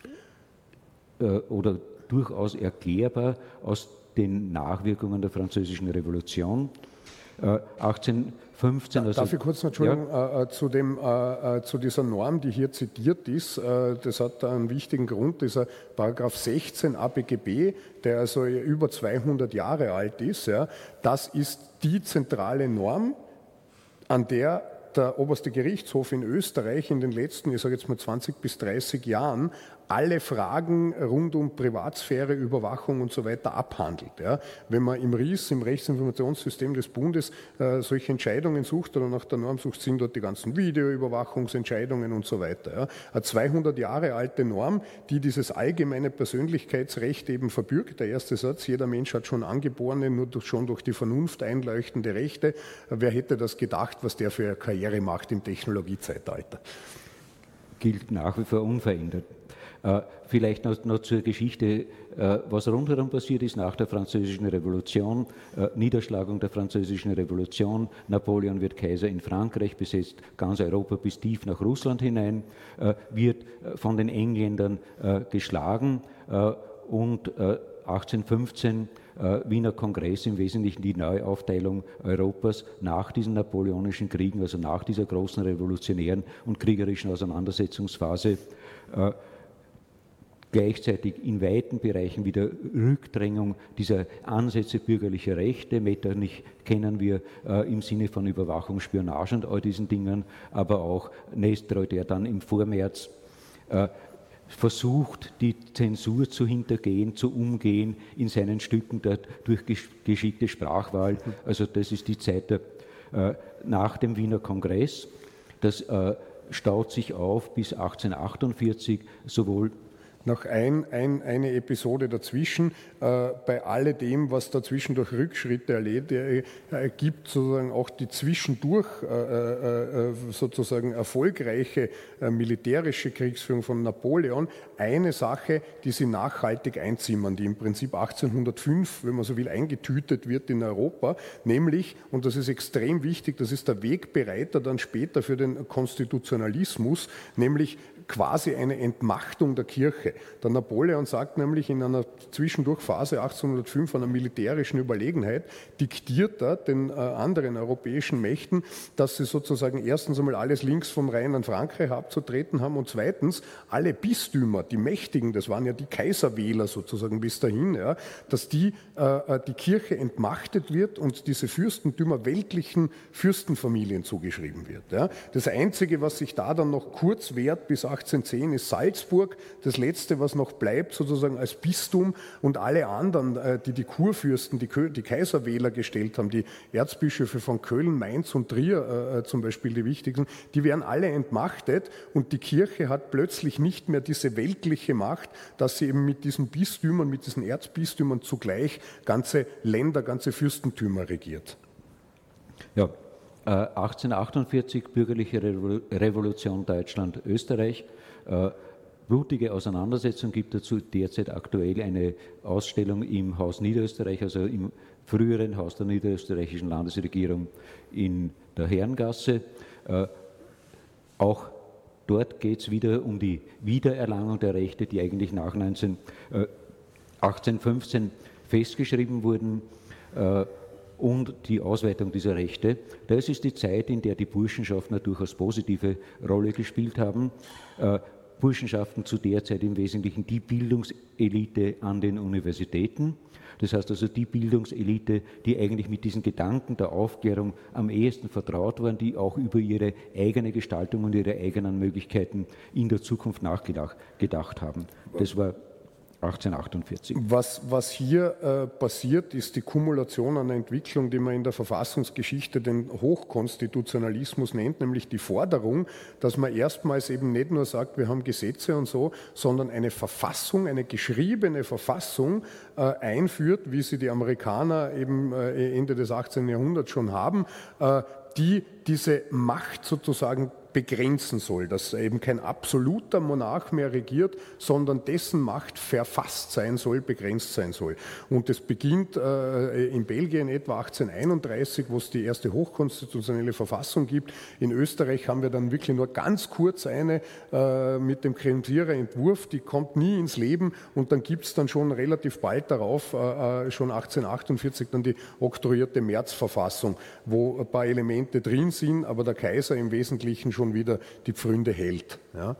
oder durchaus erklärbar aus den Nachwirkungen der Französischen Revolution. Äh, achtzehnhundertfünfzehn, also, darf ich kurz noch, Entschuldigung, ja? äh, zu, dem, äh, zu dieser Norm, die hier zitiert ist, äh, das hat einen wichtigen Grund, dieser Paragraph sechzehn A B G B, der also über zweihundert Jahre alt ist, ja, das ist die zentrale Norm, an der der oberste Gerichtshof in Österreich in den letzten, ich sage jetzt mal zwanzig bis dreißig Jahren alle Fragen rund um Privatsphäre, Überwachung und so weiter abhandelt. Ja. Wenn man im R I S, im Rechtsinformationssystem des Bundes, äh, solche Entscheidungen sucht oder nach der Norm sucht, sind dort die ganzen Videoüberwachungsentscheidungen und so weiter. Ja. Eine zweihundert Jahre alte Norm, die dieses allgemeine Persönlichkeitsrecht eben verbürgt. Der erste Satz, jeder Mensch hat schon angeborene, nur durch, schon durch die Vernunft einleuchtende Rechte. Wer hätte das gedacht, was der für eine Karriere macht im Technologiezeitalter? Gilt nach wie vor unverändert. Äh, vielleicht noch, noch zur Geschichte, äh, was rundherum passiert ist nach der Französischen Revolution, äh, Niederschlagung der Französischen Revolution, Napoleon wird Kaiser in Frankreich, besetzt ganz Europa bis tief nach Russland hinein, äh, wird äh, von den Engländern äh, geschlagen äh, und äh, achtzehnhundertfünfzehn äh, Wiener Kongress, im Wesentlichen die Neuaufteilung Europas nach diesen napoleonischen Kriegen, also nach dieser großen revolutionären und kriegerischen Auseinandersetzungsphase, äh, gleichzeitig in weiten Bereichen wieder Rückdrängung dieser Ansätze bürgerlicher Rechte. Metternich kennen wir äh, im Sinne von Überwachung, Spionage und all diesen Dingen, aber auch Nestroy, der dann im Vormärz äh, versucht, die Zensur zu hintergehen, zu umgehen in seinen Stücken der, durch geschickte Sprachwahl. Also das ist die Zeit der, äh, nach dem Wiener Kongress. Das äh, staut sich auf bis achtzehnhundertachtundvierzig, sowohl Noch ein, ein, eine Episode dazwischen, äh, bei alledem, was dazwischen durch Rückschritte erlebt, äh, gibt sozusagen auch die zwischendurch äh, äh, sozusagen erfolgreiche äh, militärische Kriegsführung von Napoleon eine Sache, die sie nachhaltig einzimmern, die im Prinzip achtzehnhundertfünf, wenn man so will, eingetütet wird in Europa, nämlich, und das ist extrem wichtig, das ist der Wegbereiter dann später für den Konstitutionalismus, nämlich quasi eine Entmachtung der Kirche. Der Napoleon sagt nämlich in einer Zwischendurchphase achtzehnhundertfünf einer militärischen Überlegenheit, diktiert er den äh, anderen europäischen Mächten, dass sie sozusagen erstens einmal alles links vom Rhein an Frankreich abzutreten haben und zweitens alle Bistümer, die Mächtigen, das waren ja die Kaiserwähler sozusagen bis dahin, ja, dass die, äh, die Kirche entmachtet wird und diese Fürstentümer weltlichen Fürstenfamilien zugeschrieben wird. Ja. Das Einzige, was sich da dann noch kurz wehrt bis achtzehnhundert zehn ist Salzburg, das letzte, was noch bleibt, sozusagen als Bistum, und alle anderen, die die Kurfürsten, die, die Kaiserwähler gestellt haben, die Erzbischöfe von Köln, Mainz und Trier äh, zum Beispiel, die wichtigsten, die werden alle entmachtet und die Kirche hat plötzlich nicht mehr diese weltliche Macht, dass sie eben mit diesen Bistümern, mit diesen Erzbistümern zugleich ganze Länder, ganze Fürstentümer regiert. Ja. achtzehnhundertachtundvierzig, bürgerliche Revolution Deutschland, Österreich. Äh, blutige Auseinandersetzung gibt dazu derzeit aktuell eine Ausstellung im Haus Niederösterreich, also im früheren Haus der niederösterreichischen Landesregierung in der Herrengasse. Äh, auch dort geht es wieder um die Wiedererlangung der Rechte, die eigentlich nach neunzehn, äh, achtzehnhundertfünfzehn festgeschrieben wurden. Äh, und die Ausweitung dieser Rechte. Das ist die Zeit, in der die Burschenschaften eine durchaus positive Rolle gespielt haben. Äh, Burschenschaften zu der Zeit im Wesentlichen die Bildungselite an den Universitäten. Das heißt also die Bildungselite, die eigentlich mit diesen Gedanken der Aufklärung am ehesten vertraut waren, die auch über ihre eigene Gestaltung und ihre eigenen Möglichkeiten in der Zukunft nachgedacht gedacht haben. Das war achtzehnhundertachtundvierzig. Was, was hier äh, passiert, ist die Kumulation einer Entwicklung, die man in der Verfassungsgeschichte den Hochkonstitutionalismus nennt, nämlich die Forderung, dass man erstmals eben nicht nur sagt, wir haben Gesetze und so, sondern eine Verfassung, eine geschriebene Verfassung äh, einführt, wie sie die Amerikaner eben äh, Ende des achtzehnten Jahrhunderts schon haben, äh, die diese Macht sozusagen begrenzen soll, dass eben kein absoluter Monarch mehr regiert, sondern dessen Macht verfasst sein soll, begrenzt sein soll. Und das beginnt äh, in Belgien etwa achtzehnhunderteinunddreißig, wo es die erste hochkonstitutionelle Verfassung gibt. In Österreich haben wir dann wirklich nur ganz kurz eine äh, mit dem Kremsierer Entwurf, die kommt nie ins Leben und dann gibt es dann schon relativ bald darauf, äh, schon achtzehnhundertachtundvierzig, dann die oktroyierte Märzverfassung, wo ein paar Elemente drin sind, aber der Kaiser im Wesentlichen schon wieder die Pfründe hält. Ja.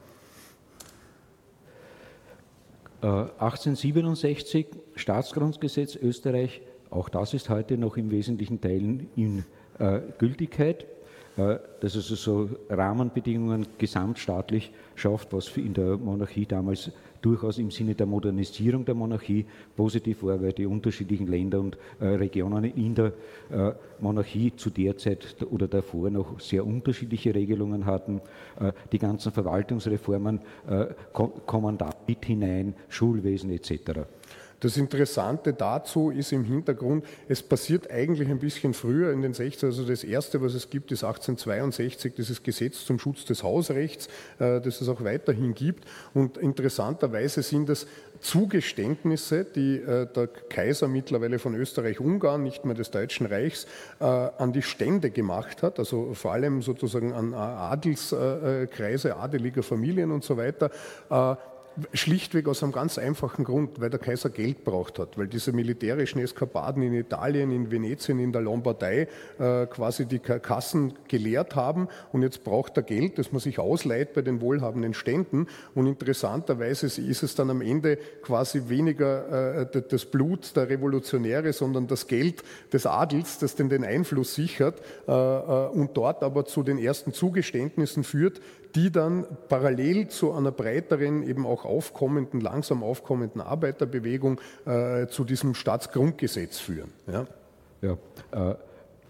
Äh, achtzehnhundertsiebenundsechzig, Staatsgrundgesetz Österreich, auch das ist heute noch im wesentlichen Teilen in äh, Gültigkeit, äh, das also so Rahmenbedingungen gesamtstaatlich schafft, was in der Monarchie damals durchaus im Sinne der Modernisierung der Monarchie positiv war, weil die unterschiedlichen Länder und äh, Regionen in der äh, Monarchie zu der Zeit oder davor noch sehr unterschiedliche Regelungen hatten. Äh, die ganzen Verwaltungsreformen äh, ko kommen da mit hinein, Schulwesen et cetera. Das Interessante dazu ist im Hintergrund, es passiert eigentlich ein bisschen früher in den sechziger, also das erste, was es gibt, ist achtzehnhundertzweiundsechzig, dieses Gesetz zum Schutz des Hausrechts, äh, das es auch weiterhin gibt. Und interessanterweise sind es Zugeständnisse, die äh, der Kaiser mittlerweile von Österreich-Ungarn, nicht mehr des Deutschen Reichs, äh, an die Stände gemacht hat, also vor allem sozusagen an Adelskreise, äh, adeliger Familien und so weiter, äh, schlichtweg aus einem ganz einfachen Grund, weil der Kaiser Geld braucht hat, weil diese militärischen Eskapaden in Italien, in Venetien, in der Lombardei äh, quasi die Kassen geleert haben und jetzt braucht er Geld, das man sich ausleiht bei den wohlhabenden Ständen und interessanterweise ist es dann am Ende quasi weniger äh, das Blut der Revolutionäre, sondern das Geld des Adels, das denn den Einfluss sichert äh, äh, und dort aber zu den ersten Zugeständnissen führt, die dann parallel zu einer breiteren, eben auch aufkommenden, langsam aufkommenden Arbeiterbewegung äh, zu diesem Staatsgrundgesetz führen. Ja, ja äh,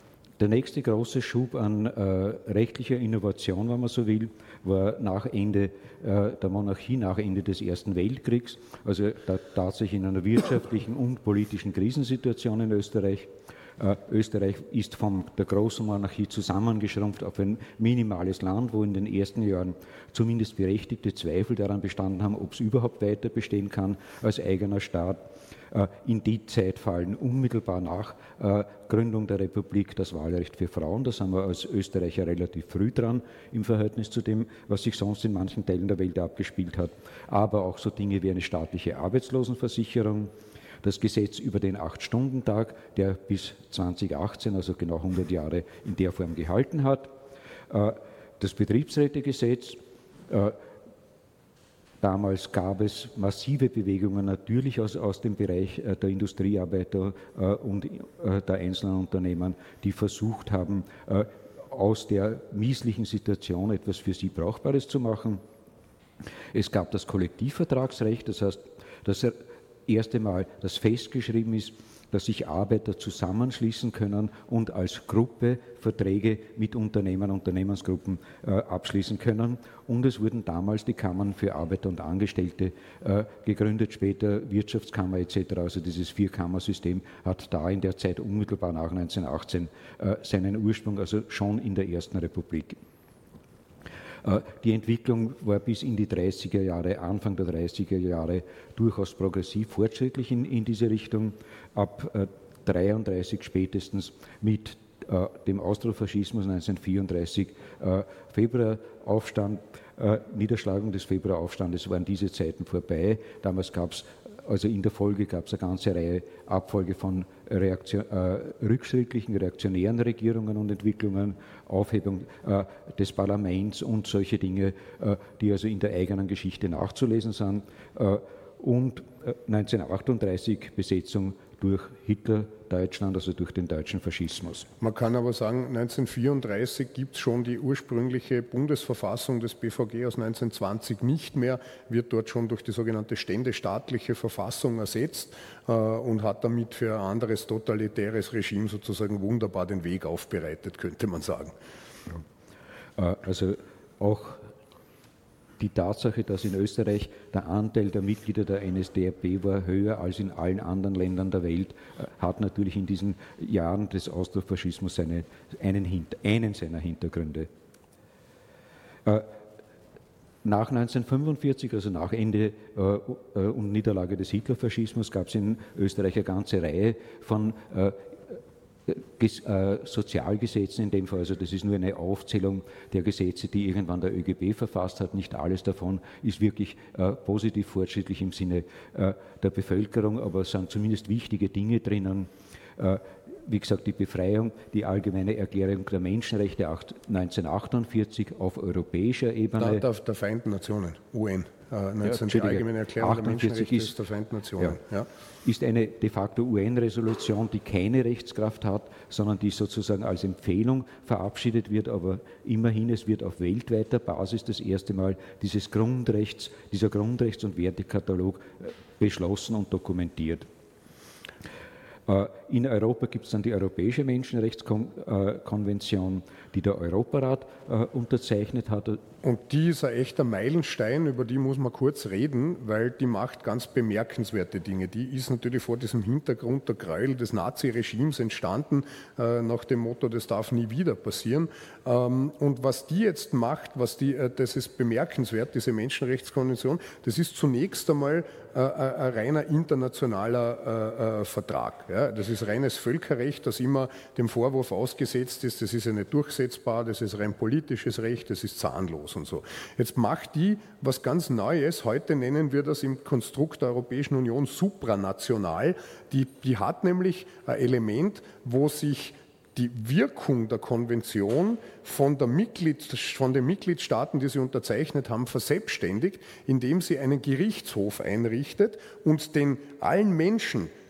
der nächste große Schub an äh, rechtlicher Innovation, wenn man so will, war nach Ende äh, der Monarchie, nach Ende des Ersten Weltkriegs, also da, tatsächlich in einer wirtschaftlichen und politischen Krisensituation in Österreich. Äh, Österreich ist von der großen Monarchie zusammengeschrumpft auf ein minimales Land, wo in den ersten Jahren zumindest berechtigte Zweifel daran bestanden haben, ob es überhaupt weiter bestehen kann als eigener Staat. Äh, in die Zeit fallen unmittelbar nach äh, Gründung der Republik das Wahlrecht für Frauen. Da sind wir als Österreicher relativ früh dran im Verhältnis zu dem, was sich sonst in manchen Teilen der Welt abgespielt hat. Aber auch so Dinge wie eine staatliche Arbeitslosenversicherung, das Gesetz über den Acht-Stunden-Tag, der bis zweitausendachtzehn, also genau hundert Jahre, in der Form gehalten hat. Das Betriebsrätegesetz, damals gab es massive Bewegungen natürlich aus, aus dem Bereich der Industriearbeiter und der einzelnen Unternehmen, die versucht haben, aus der mieslichen Situation etwas für sie Brauchbares zu machen. Es gab das Kollektivvertragsrecht, das heißt, dass erste Mal, dass festgeschrieben ist, dass sich Arbeiter zusammenschließen können und als Gruppe Verträge mit Unternehmen, Unternehmensgruppen äh, abschließen können. Und es wurden damals die Kammern für Arbeiter und Angestellte äh, gegründet, später Wirtschaftskammer et cetera. Also dieses Vierkammersystem hat da in der Zeit unmittelbar nach neunzehnhundertachtzehn äh, seinen Ursprung, also schon in der Ersten Republik. Die Entwicklung war bis in die dreißiger Jahre, Anfang der dreißiger Jahre durchaus progressiv fortschrittlich in, in diese Richtung. Ab äh, dreiunddreißig spätestens mit äh, dem Austrofaschismus neunzehnhundertvierunddreißig, äh, Februaraufstand, äh, Niederschlagung des Februaraufstandes waren diese Zeiten vorbei. Damals gab es Also in der Folge gab es eine ganze Reihe Abfolge von Reaktion, äh, rückschrittlichen, reaktionären Regierungen und Entwicklungen, Aufhebung äh, des Parlaments und solche Dinge, äh, die also in der eigenen Geschichte nachzulesen sind. Äh, und äh, neunzehnhundertachtunddreißig Besetzung durch Hitler-Deutschland, also durch den deutschen Faschismus. Man kann aber sagen, neunzehnhundertvierunddreißig gibt es schon die ursprüngliche Bundesverfassung des B V G aus neunzehnhundertzwanzig nicht mehr, wird dort schon durch die sogenannte ständestaatliche Verfassung ersetzt äh, und hat damit für ein anderes totalitäres Regime sozusagen wunderbar den Weg aufbereitet, könnte man sagen. Äh, also auch die Tatsache, dass in Österreich der Anteil der Mitglieder der N S D A P war höher als in allen anderen Ländern der Welt, hat natürlich in diesen Jahren des Austrofaschismus seine, einen, einen seiner Hintergründe. Nach neunzehnhundertfünfundvierzig, also nach Ende äh, und Niederlage des Hitlerfaschismus, gab es in Österreich eine ganze Reihe von äh, Sozialgesetzen in dem Fall, also das ist nur eine Aufzählung der Gesetze, die irgendwann der Ö G B verfasst hat. Nicht alles davon ist wirklich äh, positiv fortschrittlich im Sinne äh, der Bevölkerung, aber es sind zumindest wichtige Dinge drinnen. Äh, wie gesagt, die Befreiung, die allgemeine Erklärung der Menschenrechte neunzehnhundertachtundvierzig auf europäischer Ebene. Der, der Vereinten Nationen, U N. neunzehn, die allgemeine Erklärung der Menschenrechte ist, der Vereinten Nationen. Ja, ja. Ist eine de facto U N-Resolution, die keine Rechtskraft hat, sondern die sozusagen als Empfehlung verabschiedet wird, aber immerhin, es wird auf weltweiter Basis das erste Mal dieses Grundrechts, dieser Grundrechts- und Wertekatalog beschlossen und dokumentiert. In Europa gibt es dann die Europäische Menschenrechtskonvention, die der Europarat unterzeichnet hat. Und die ist ein echter Meilenstein, über die muss man kurz reden, weil die macht ganz bemerkenswerte Dinge. Die ist natürlich vor diesem Hintergrund der Gräuel des Nazi-Regimes entstanden, äh, nach dem Motto, das darf nie wieder passieren. Ähm, und was die jetzt macht, was die, äh, das ist bemerkenswert, diese Menschenrechtskonvention, das ist zunächst einmal äh, ein reiner internationaler äh, äh, Vertrag. Ja? Das ist reines Völkerrecht, das immer dem Vorwurf ausgesetzt ist, das ist ja nicht durchsetzbar, das ist rein politisches Recht, das ist zahnlos. Und so. Jetzt macht die was ganz Neues. Heute nennen wir das im Konstrukt der Europäischen Union supranational. Die, die hat nämlich ein Element, wo sich die Wirkung der Konvention von, der Mitglied, von den Mitgliedstaaten, die sie unterzeichnet haben, verselbstständigt, indem sie einen Gerichtshof einrichtet und den allen Menschen,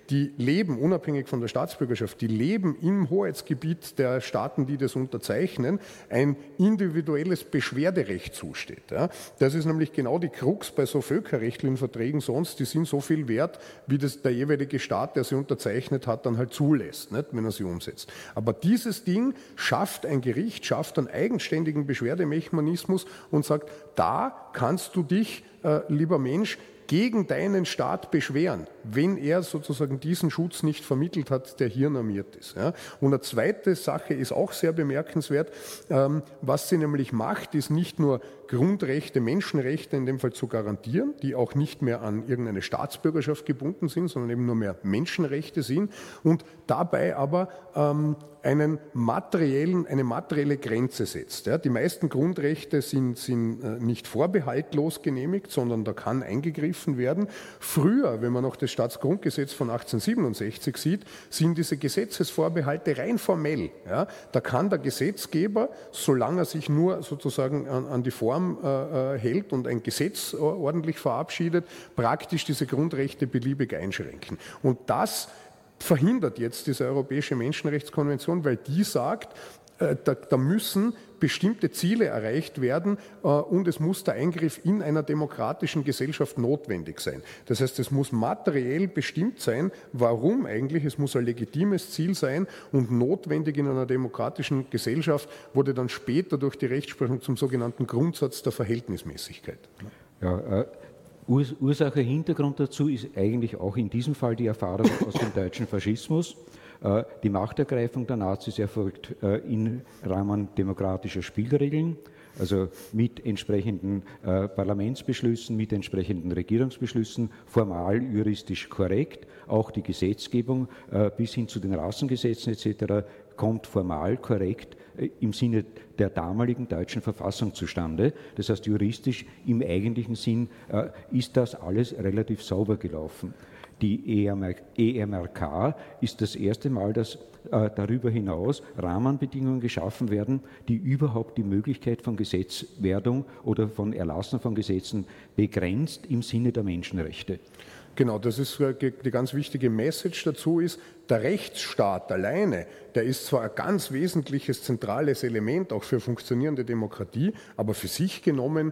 die leben, unabhängig von der Staatsbürgerschaft, die leben im Hoheitsgebiet der Staaten, die das unterzeichnen, ein individuelles Beschwerderecht zusteht. Ja. Das ist nämlich genau die Krux bei so völkerrechtlichen Verträgen sonst, die sind so viel wert, wie das der jeweilige Staat, der sie unterzeichnet hat, dann halt zulässt, nicht, wenn er sie umsetzt. Aber dieses Ding schafft ein Gericht, schafft einen eigenständigen Beschwerdemechanismus und sagt, da kannst du dich, äh, lieber Mensch, gegen deinen Staat beschweren, wenn er sozusagen diesen Schutz nicht vermittelt hat, der hier normiert ist. Ja. Und eine zweite Sache ist auch sehr bemerkenswert. Ähm, was sie nämlich macht, ist nicht nur Grundrechte, Menschenrechte in dem Fall zu garantieren, die auch nicht mehr an irgendeine Staatsbürgerschaft gebunden sind, sondern eben nur mehr Menschenrechte sind und dabei aber ähm, einen materiellen, eine materielle Grenze setzt. Ja. Die meisten Grundrechte sind, sind äh, nicht vorbehaltlos genehmigt, sondern da kann eingegriffen werden. Früher, wenn man noch das Staatsgrundgesetz von achtzehnhundertsiebenundsechzig sieht, sind diese Gesetzesvorbehalte rein formell. Ja. Da kann der Gesetzgeber, solange er sich nur sozusagen an, an die Form äh, hält und ein Gesetz ordentlich verabschiedet, praktisch diese Grundrechte beliebig einschränken. Und das verhindert jetzt diese Europäische Menschenrechtskonvention, weil die sagt, äh, da, da müssen bestimmte Ziele erreicht werden äh, und es muss der Eingriff in einer demokratischen Gesellschaft notwendig sein. Das heißt, es muss materiell bestimmt sein, warum eigentlich, es muss ein legitimes Ziel sein und notwendig in einer demokratischen Gesellschaft wurde dann später durch die Rechtsprechung zum sogenannten Grundsatz der Verhältnismäßigkeit. Ja, äh Urs- Ursache, Hintergrund dazu ist eigentlich auch in diesem Fall die Erfahrung aus dem deutschen Faschismus. Äh, die Machtergreifung der Nazis erfolgt äh, im Rahmen demokratischer Spielregeln, also mit entsprechenden äh, Parlamentsbeschlüssen, mit entsprechenden Regierungsbeschlüssen, formal juristisch korrekt. Auch die Gesetzgebung äh, bis hin zu den Rassengesetzen et cetera kommt formal korrekt im Sinne der damaligen deutschen Verfassung zustande. Das heißt, juristisch im eigentlichen Sinn äh, ist das alles relativ sauber gelaufen. Die E M R K ist das erste Mal, dass äh, darüber hinaus Rahmenbedingungen geschaffen werden, die überhaupt die Möglichkeit von Gesetzwerdung oder von Erlassen von Gesetzen begrenzt im Sinne der Menschenrechte. Genau, das ist die ganz wichtige Message dazu ist, der Rechtsstaat alleine, der ist zwar ein ganz wesentliches, zentrales Element auch für funktionierende Demokratie, aber für sich genommen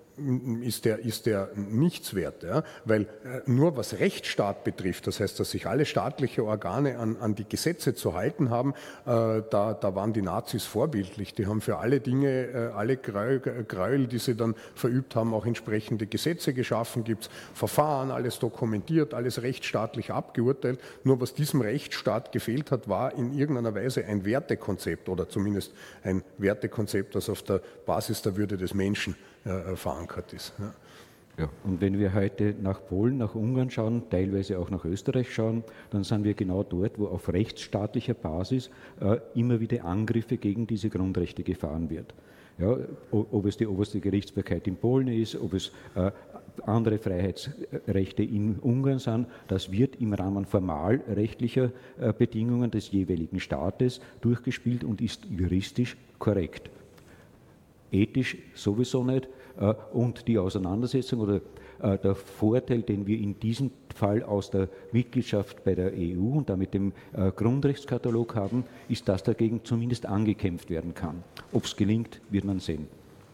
ist der, ist der nichts wert, ja? Weil äh, nur was Rechtsstaat betrifft, das heißt, dass sich alle staatliche Organe an, an die Gesetze zu halten haben, äh, da, da waren die Nazis vorbildlich. Die haben für alle Dinge, äh, alle Gräuel, Gräuel, die sie dann verübt haben, auch entsprechende Gesetze geschaffen, gibt es Verfahren, alles dokumentiert, alles rechtsstaatlich abgeurteilt. Nur was diesem Rechtsstaat gefehlt hat, war in irgendeiner Weise ein Wertekonzept oder zumindest ein Wertekonzept, das auf der Basis der Würde des Menschen verankert ist. Ja. Ja, und wenn wir heute nach Polen, nach Ungarn schauen, teilweise auch nach Österreich schauen, dann sind wir genau dort, wo auf rechtsstaatlicher Basis äh, immer wieder Angriffe gegen diese Grundrechte gefahren wird. Ja, ob es die oberste Gerichtsbarkeit in Polen ist, ob es äh, andere Freiheitsrechte in Ungarn sind, das wird im Rahmen formalrechtlicher äh, Bedingungen des jeweiligen Staates durchgespielt und ist juristisch korrekt. Ethisch sowieso nicht. Und die Auseinandersetzung oder der Vorteil, den wir in diesem Fall aus der Mitgliedschaft bei der E U und damit dem Grundrechtskatalog haben, ist, dass dagegen zumindest angekämpft werden kann. Ob es gelingt, wird man sehen.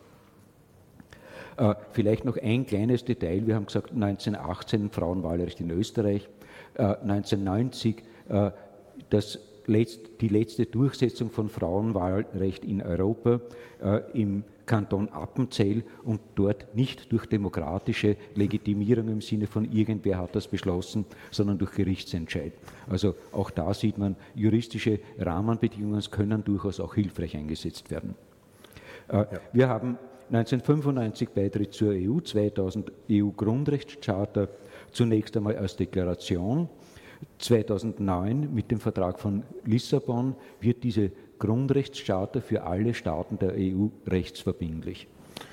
Vielleicht noch ein kleines Detail. Wir haben gesagt, neunzehnhundertachtzehn Frauenwahlrecht in Österreich, neunzehnhundertneunzig das die letzte Durchsetzung von Frauenwahlrecht in Europa äh, im Kanton Appenzell und dort nicht durch demokratische Legitimierung im Sinne von irgendwer hat das beschlossen, sondern durch Gerichtsentscheid. Also auch da sieht man, juristische Rahmenbedingungen können durchaus auch hilfreich eingesetzt werden. Äh, ja. Wir haben neunzehnhundertfünfundneunzig Beitritt zur E U, zweitausend E U-Grundrechtscharta, zunächst einmal als Deklaration. zweitausendneun mit dem Vertrag von Lissabon wird diese Grundrechtscharta für alle Staaten der E U rechtsverbindlich.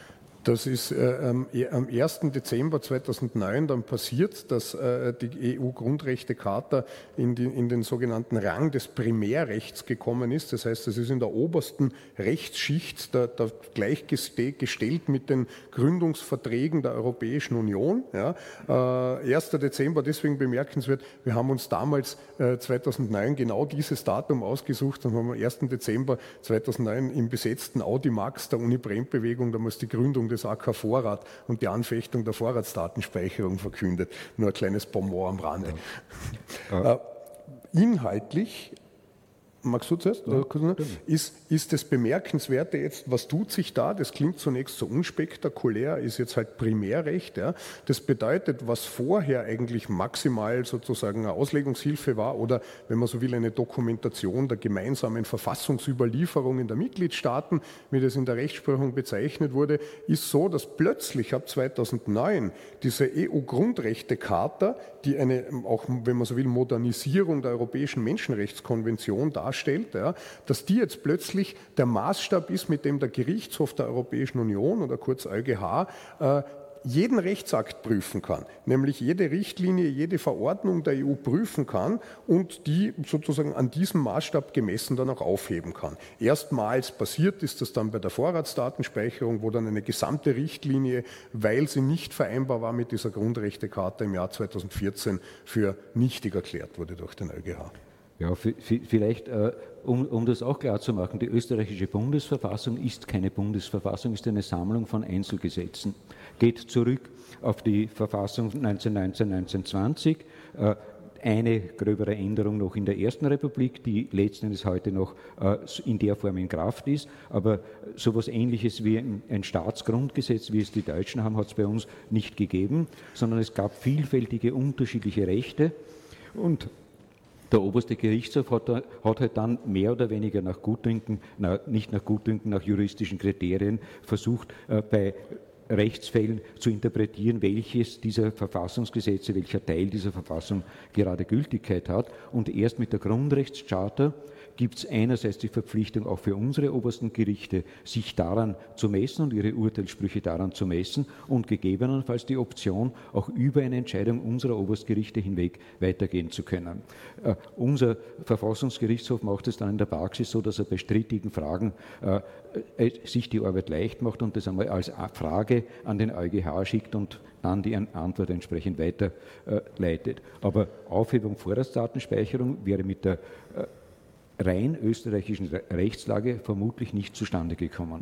Das ist äh, am ersten Dezember zweitausendneun dann passiert, dass äh, die E U-Grundrechtecharta in, die, in den sogenannten Rang des Primärrechts gekommen ist. Das heißt, es ist in der obersten Rechtsschicht der, der gleichgestellt mit den Gründungsverträgen der Europäischen Union. Ja. Äh, ersten Dezember deswegen bemerkenswert, wir haben uns damals äh, zweitausendneun genau dieses Datum ausgesucht und haben am ersten Dezember zweitausendneun im besetzten Audimax der Uni-Bremp-Bewegung damals die Gründung des A K Vorrat und die Anfechtung der Vorratsdatenspeicherung verkündet. Nur ein kleines Bonbon am Rande. Ja. Äh, inhaltlich, magst du zuerst? Ja, ist, ist das Bemerkenswerte jetzt, was tut sich da? Das klingt zunächst so unspektakulär, ist jetzt halt Primärrecht. Ja. Das bedeutet, was vorher eigentlich maximal sozusagen eine Auslegungshilfe war oder, wenn man so will, eine Dokumentation der gemeinsamen Verfassungsüberlieferungen der Mitgliedstaaten, wie das in der Rechtsprechung bezeichnet wurde, ist so, dass plötzlich ab zweitausendneun diese E U-Grundrechtecharta, die eine, auch wenn man so will, Modernisierung der Europäischen Menschenrechtskonvention darstellt, darstellt, ja, dass die jetzt plötzlich der Maßstab ist, mit dem der Gerichtshof der Europäischen Union oder kurz E u G H äh, jeden Rechtsakt prüfen kann, nämlich jede Richtlinie, jede Verordnung der E U prüfen kann und die sozusagen an diesem Maßstab gemessen dann auch aufheben kann. Erstmals passiert ist das dann bei der Vorratsdatenspeicherung, wo dann eine gesamte Richtlinie, weil sie nicht vereinbar war mit dieser Grundrechtecharta im Jahr zweitausendvierzehn, für nichtig erklärt wurde durch den E u G H. Ja, vielleicht, um, um das auch klar zu machen, die österreichische Bundesverfassung ist keine Bundesverfassung, ist eine Sammlung von Einzelgesetzen. Geht zurück auf die Verfassung neunzehnhundertneunzehn, neunzehnhundertzwanzig, eine gröbere Änderung noch in der Ersten Republik, die letzten Endes heute noch in der Form in Kraft ist, aber sowas Ähnliches wie ein Staatsgrundgesetz, wie es die Deutschen haben, hat es bei uns nicht gegeben, sondern es gab vielfältige unterschiedliche Rechte und der oberste Gerichtshof hat, hat halt dann mehr oder weniger nach Gutdünken, na, nicht nach Gutdünken, nach juristischen Kriterien versucht, äh, bei Rechtsfällen zu interpretieren, welches dieser Verfassungsgesetze, welcher Teil dieser Verfassung gerade Gültigkeit hat. Und erst mit der Grundrechtscharta gibt es einerseits die Verpflichtung auch für unsere obersten Gerichte, sich daran zu messen und ihre Urteilssprüche daran zu messen und gegebenenfalls die Option, auch über eine Entscheidung unserer Oberstgerichte hinweg weitergehen zu können. Äh, unser Verfassungsgerichtshof macht es dann in der Praxis so, dass er bei strittigen Fragen äh, sich die Arbeit leicht macht und das einmal als Frage an den E u G H schickt und dann die Antwort entsprechend weiterleitet. Äh, Aber Aufhebung Vorratsdatenspeicherung wäre mit der äh, rein österreichischen Rechtslage vermutlich nicht zustande gekommen.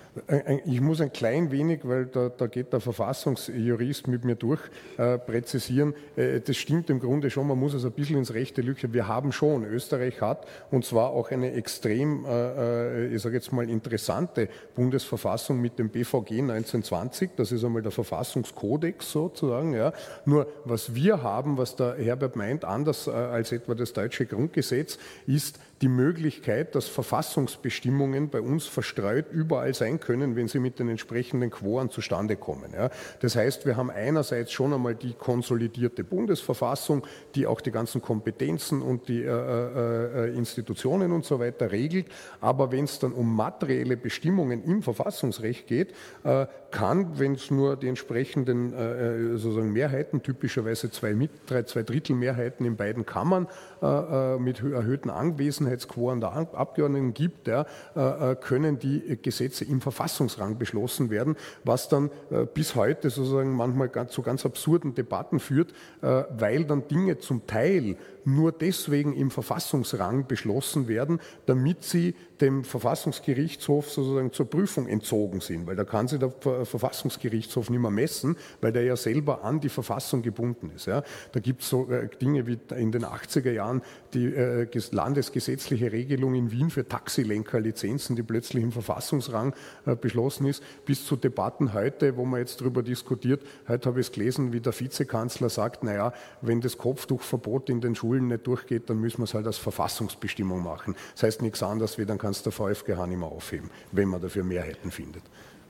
Ich muss ein klein wenig, weil da, da geht der Verfassungsjurist mit mir durch, äh, präzisieren. Äh, das stimmt im Grunde schon, man muss es ein bisschen ins rechte Lücke. Wir haben schon, Österreich hat, und zwar auch eine extrem, äh, ich sage jetzt mal, interessante Bundesverfassung mit dem B V G neunzehnhundertzwanzig. Das ist einmal der Verfassungskodex sozusagen. Ja. Nur was wir haben, was der Herbert meint, anders äh, als etwa das deutsche Grundgesetz, ist die Möglichkeit, dass Verfassungsbestimmungen bei uns verstreut überall sein können, wenn sie mit den entsprechenden Quoren zustande kommen. Ja. Das heißt, wir haben einerseits schon einmal die konsolidierte Bundesverfassung, die auch die ganzen Kompetenzen und die äh, äh, Institutionen und so weiter regelt, aber wenn es dann um materielle Bestimmungen im Verfassungsrecht geht, äh, kann, wenn es nur die entsprechenden äh, sozusagen Mehrheiten, typischerweise zwei, mit, drei, zwei Drittel Mehrheiten in beiden Kammern äh, mit erhöhten Anwesenheitsquoren der Abgeordneten gibt, ja, äh, können die Gesetze im Verfassungsrang beschlossen werden, was dann äh, bis heute sozusagen manchmal ganz, zu ganz absurden Debatten führt, äh, weil dann Dinge zum Teil nur deswegen im Verfassungsrang beschlossen werden, damit sie dem Verfassungsgerichtshof sozusagen zur Prüfung entzogen sind, weil da kann sich der Verfassungsgerichtshof nicht mehr messen, weil der ja selber an die Verfassung gebunden ist. Ja. Da gibt es so äh, Dinge wie in den achtziger Jahren die äh, landesgesetzliche Regelung in Wien für Taxilenkerlizenzen, die plötzlich im Verfassungsrang äh, beschlossen ist, bis zu Debatten heute, wo man jetzt darüber diskutiert. Heute habe ich es gelesen, wie der Vizekanzler sagt, naja, wenn das Kopftuchverbot in den Schulen nicht durchgeht, dann müssen wir es halt als Verfassungsbestimmung machen. Das heißt nichts anderes, wie dann kann es der V f G H nicht mehr aufheben, wenn man dafür Mehrheiten findet.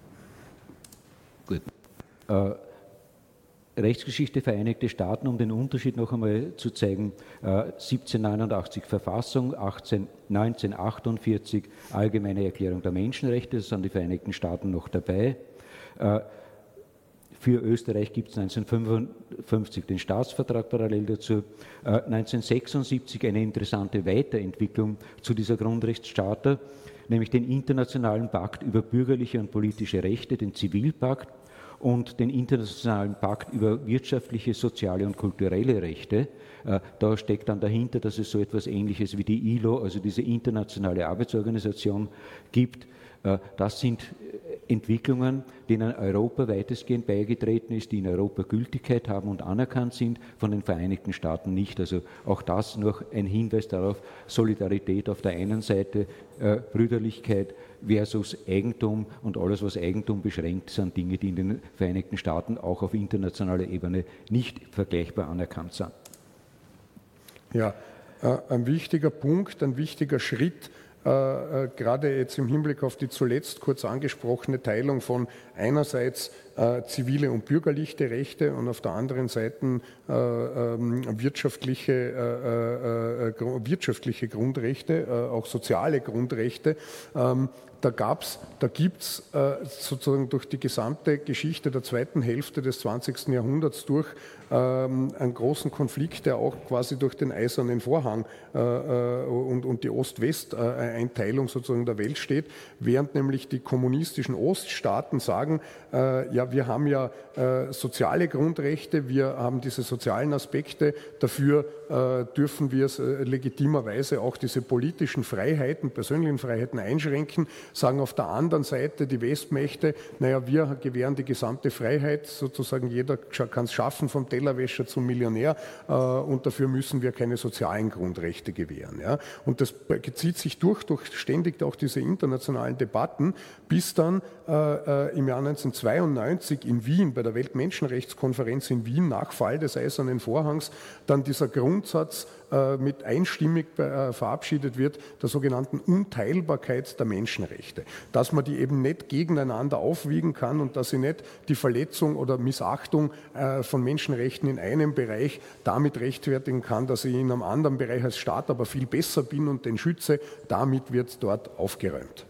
Gut. Äh, Rechtsgeschichte Vereinigte Staaten, um den Unterschied noch einmal zu zeigen, äh, siebzehnhundertneunundachtzig Verfassung, neunzehnhundertachtundvierzig Allgemeine Erklärung der Menschenrechte, das sind die Vereinigten Staaten noch dabei. Für Österreich gibt es neunzehnhundertfünfundfünfzig den Staatsvertrag parallel dazu. neunzehnhundertsechsundsiebzig eine interessante Weiterentwicklung zu dieser Grundrechtscharta, nämlich den Internationalen Pakt über bürgerliche und politische Rechte, den Zivilpakt, und den Internationalen Pakt über wirtschaftliche, soziale und kulturelle Rechte. Da steckt dann dahinter, dass es so etwas Ähnliches wie die I L O, also diese internationale Arbeitsorganisation, gibt. Das sind Entwicklungen, denen Europa weitestgehend beigetreten ist, die in Europa Gültigkeit haben und anerkannt sind, von den Vereinigten Staaten nicht. Also auch das noch ein Hinweis darauf, Solidarität auf der einen Seite, äh, Brüderlichkeit versus Eigentum, und alles, was Eigentum beschränkt, sind Dinge, die in den Vereinigten Staaten auch auf internationaler Ebene nicht vergleichbar anerkannt sind. Ja, äh, ein wichtiger Punkt, ein wichtiger Schritt, Äh, äh, gerade jetzt im Hinblick auf die zuletzt kurz angesprochene Teilung von einerseits äh, zivile und bürgerliche Rechte und auf der anderen Seite äh, äh, wirtschaftliche, äh, äh, wirtschaftliche Grundrechte, äh, auch soziale Grundrechte. Ähm, Da gab's, da gibt es äh, sozusagen durch die gesamte Geschichte der zweiten Hälfte des zwanzigsten Jahrhunderts durch ähm, einen großen Konflikt, der auch quasi durch den Eisernen Vorhang äh, und, und die Ost-West-Einteilung sozusagen der Welt steht, während nämlich die kommunistischen Oststaaten sagen, äh, ja, wir haben ja äh, soziale Grundrechte, wir haben diese sozialen Aspekte, dafür äh, dürfen wir äh, legitimerweise auch diese politischen Freiheiten, persönlichen Freiheiten einschränken. Sagen auf der anderen Seite die Westmächte, naja, wir gewähren die gesamte Freiheit, sozusagen jeder kann es schaffen, vom Tellerwäscher zum Millionär, äh, und dafür müssen wir keine sozialen Grundrechte gewähren. Ja? Und das zieht sich durch, durch ständig auch diese internationalen Debatten, bis dann äh, im Jahr neunzehnhundertzweiundneunzig in Wien, bei der Weltmenschenrechtskonferenz in Wien, nach Fall des Eisernen Vorhangs, dann dieser Grundsatz äh, mit einstimmig äh, verabschiedet wird, der sogenannten Unteilbarkeit der Menschenrechte. Dass man die eben nicht gegeneinander aufwiegen kann und dass sie nicht die Verletzung oder Missachtung äh, von Menschenrechten in einem Bereich damit rechtfertigen kann, dass ich in einem anderen Bereich als Staat aber viel besser bin und den schütze, damit wird dort aufgeräumt.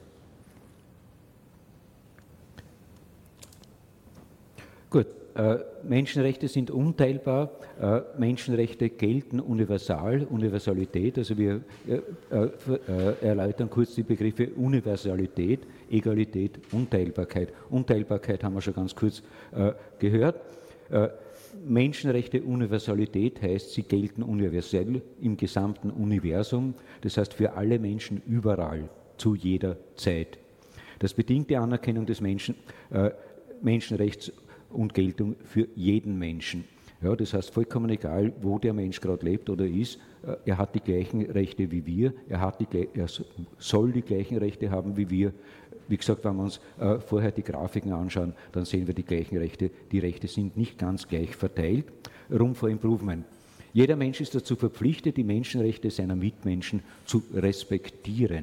Gut, äh, Menschenrechte sind unteilbar, äh, Menschenrechte gelten universal, Universalität, also wir äh, äh, erläutern kurz die Begriffe Universalität, Egalität, Unteilbarkeit. Unteilbarkeit haben wir schon ganz kurz äh, gehört. Äh, Menschenrechte Universalität heißt, sie gelten universell im gesamten Universum, das heißt für alle Menschen überall, zu jeder Zeit. Das bedingt die Anerkennung des Menschen, äh, Menschenrechts und Geltung für jeden Menschen. Ja, das heißt, vollkommen egal, wo der Mensch gerade lebt oder ist, er hat die gleichen Rechte wie wir, er, hat die, er soll die gleichen Rechte haben wie wir. Wie gesagt, wenn wir uns äh, vorher die Grafiken anschauen, dann sehen wir die gleichen Rechte. Die Rechte sind nicht ganz gleich verteilt. Room for Improvement. Jeder Mensch ist dazu verpflichtet, die Menschenrechte seiner Mitmenschen zu respektieren.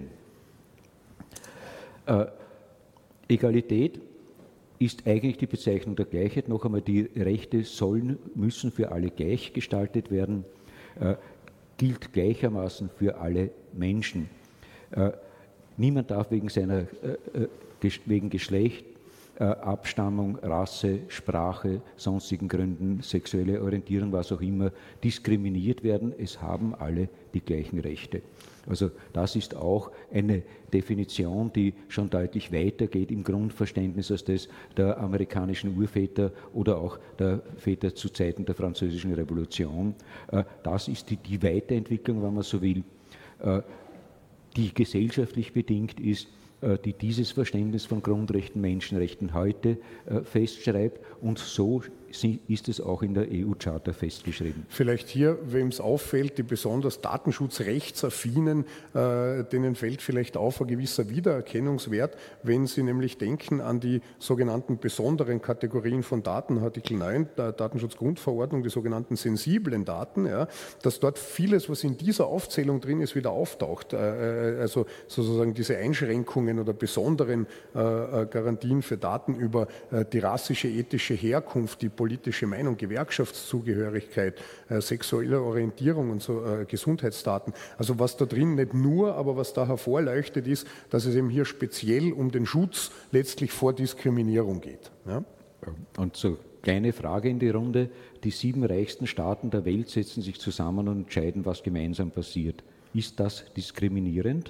Äh, Egalität ist eigentlich die Bezeichnung der Gleichheit. Noch einmal, die Rechte sollen, müssen für alle gleich gestaltet werden, äh, gilt gleichermaßen für alle Menschen. Äh, niemand darf wegen seiner, äh, wegen Geschlecht, äh, Abstammung, Rasse, Sprache, sonstigen Gründen, sexuelle Orientierung, was auch immer, diskriminiert werden. Es haben alle die gleichen Rechte. Also das ist auch eine Definition, die schon deutlich weitergeht im Grundverständnis als das der amerikanischen Urväter oder auch der Väter zu Zeiten der Französischen Revolution. Das ist die, die Weiterentwicklung, wenn man so will, die gesellschaftlich bedingt ist, die dieses Verständnis von Grundrechten, Menschenrechten heute festschreibt, und so ist es auch in der E U-Charta festgeschrieben. Vielleicht hier, wem es auffällt, die besonders datenschutzrechtsaffinen, äh, denen fällt vielleicht auf ein gewisser Wiedererkennungswert, wenn sie nämlich denken an die sogenannten besonderen Kategorien von Daten, Artikel neun der Datenschutzgrundverordnung, die sogenannten sensiblen Daten, ja, dass dort vieles, was in dieser Aufzählung drin ist, wieder auftaucht. Äh, also sozusagen diese Einschränkungen oder besonderen äh, Garantien für Daten über äh, die rassische, ethische Herkunft, die politische Meinung, Gewerkschaftszugehörigkeit, äh, sexuelle Orientierung und so, äh, Gesundheitsdaten. Also was da drin nicht nur, aber was da hervorleuchtet ist, dass es eben hier speziell um den Schutz letztlich vor Diskriminierung geht. Ja? Und so kleine Frage in die Runde. Die sieben reichsten Staaten der Welt setzen sich zusammen und entscheiden, was gemeinsam passiert. Ist das diskriminierend?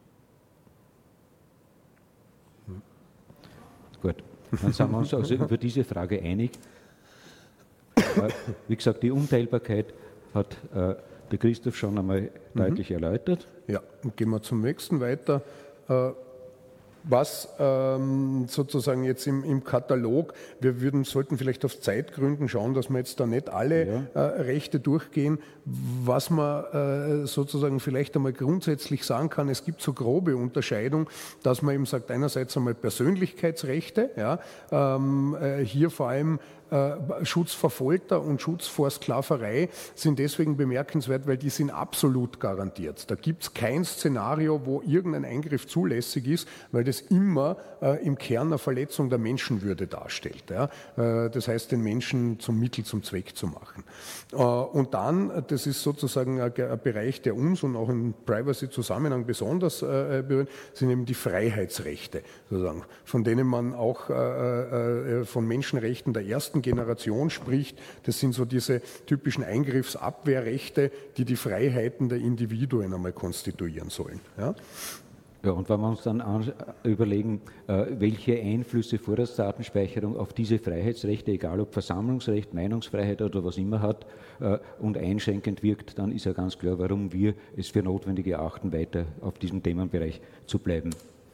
Hm. Gut, dann sind wir uns also über diese Frage einig. Wie gesagt, die Unteilbarkeit hat äh, der Christoph schon einmal mhm. deutlich erläutert. Ja, und gehen wir zum nächsten weiter. Äh, Was ähm, sozusagen jetzt im, im Katalog, wir würden, sollten vielleicht aus Zeitgründen schauen, dass wir jetzt da nicht alle ja. äh, Rechte durchgehen. Was man äh, sozusagen vielleicht einmal grundsätzlich sagen kann, es gibt so grobe Unterscheidung, dass man eben sagt, einerseits einmal Persönlichkeitsrechte, ja, ähm, äh, hier vor allem Schutz vor Folter und Schutz vor Sklaverei sind deswegen bemerkenswert, weil die sind absolut garantiert. Da gibt es kein Szenario, wo irgendein Eingriff zulässig ist, weil das immer äh, im Kern eine Verletzung der Menschenwürde darstellt. Ja? Äh, das heißt, den Menschen zum Mittel, zum Zweck zu machen. Äh, und dann, das ist sozusagen ein, ein Bereich, der uns und auch im Privacy-Zusammenhang besonders äh, berührt, sind eben die Freiheitsrechte, sozusagen, von denen man auch äh, äh, von Menschenrechten der ersten Generation spricht. Das sind so diese typischen Eingriffsabwehrrechte, die die Freiheiten der Individuen einmal konstituieren sollen. Ja? Ja, und wenn wir uns dann an, überlegen, äh, welche Einflüsse Vorratsdatenspeicherung auf diese Freiheitsrechte, egal ob Versammlungsrecht, Meinungsfreiheit oder was immer hat, äh, und einschränkend wirkt, dann ist ja ganz klar, warum wir es für notwendig erachten, weiter auf diesem Themenbereich zu bleiben.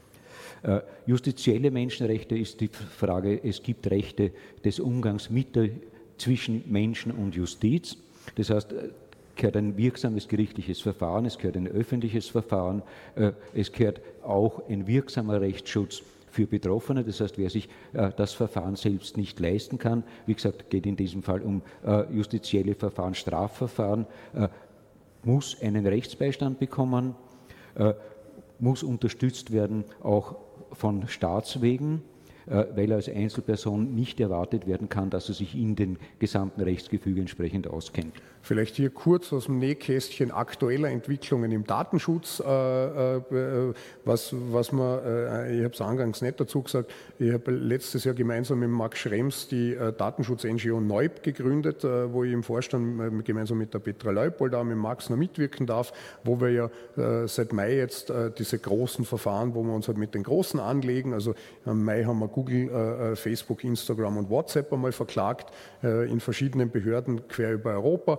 Äh, justizielle Menschenrechte ist die Frage, es gibt Rechte des Umgangs mit der, zwischen Menschen und Justiz. Das heißt, es gehört ein wirksames gerichtliches Verfahren, es gehört ein öffentliches Verfahren, äh, es gehört auch ein wirksamer Rechtsschutz für Betroffene. Das heißt, wer sich äh, das Verfahren selbst nicht leisten kann, wie gesagt, geht in diesem Fall um äh, justizielle Verfahren, Strafverfahren, äh, muss einen Rechtsbeistand bekommen, äh, muss unterstützt werden, auch von Staatswegen, weil er als Einzelperson nicht erwartet werden kann, dass er sich in den gesamten Rechtsgefüge entsprechend auskennt. Vielleicht hier kurz aus dem Nähkästchen aktueller Entwicklungen im Datenschutz, äh, äh, was, was man, äh, ich habe es eingangs nicht dazu gesagt, ich habe letztes Jahr gemeinsam mit Max Schrems die äh, Datenschutz-N G O Neub gegründet, äh, wo ich im Vorstand äh, gemeinsam mit der Petra Leupold, auch mit Max noch mitwirken darf, wo wir ja äh, seit Mai jetzt äh, diese großen Verfahren, wo wir uns halt mit den Großen anlegen, also im Mai haben wir Google, äh, Facebook, Instagram und WhatsApp einmal verklagt äh, in verschiedenen Behörden quer über Europa.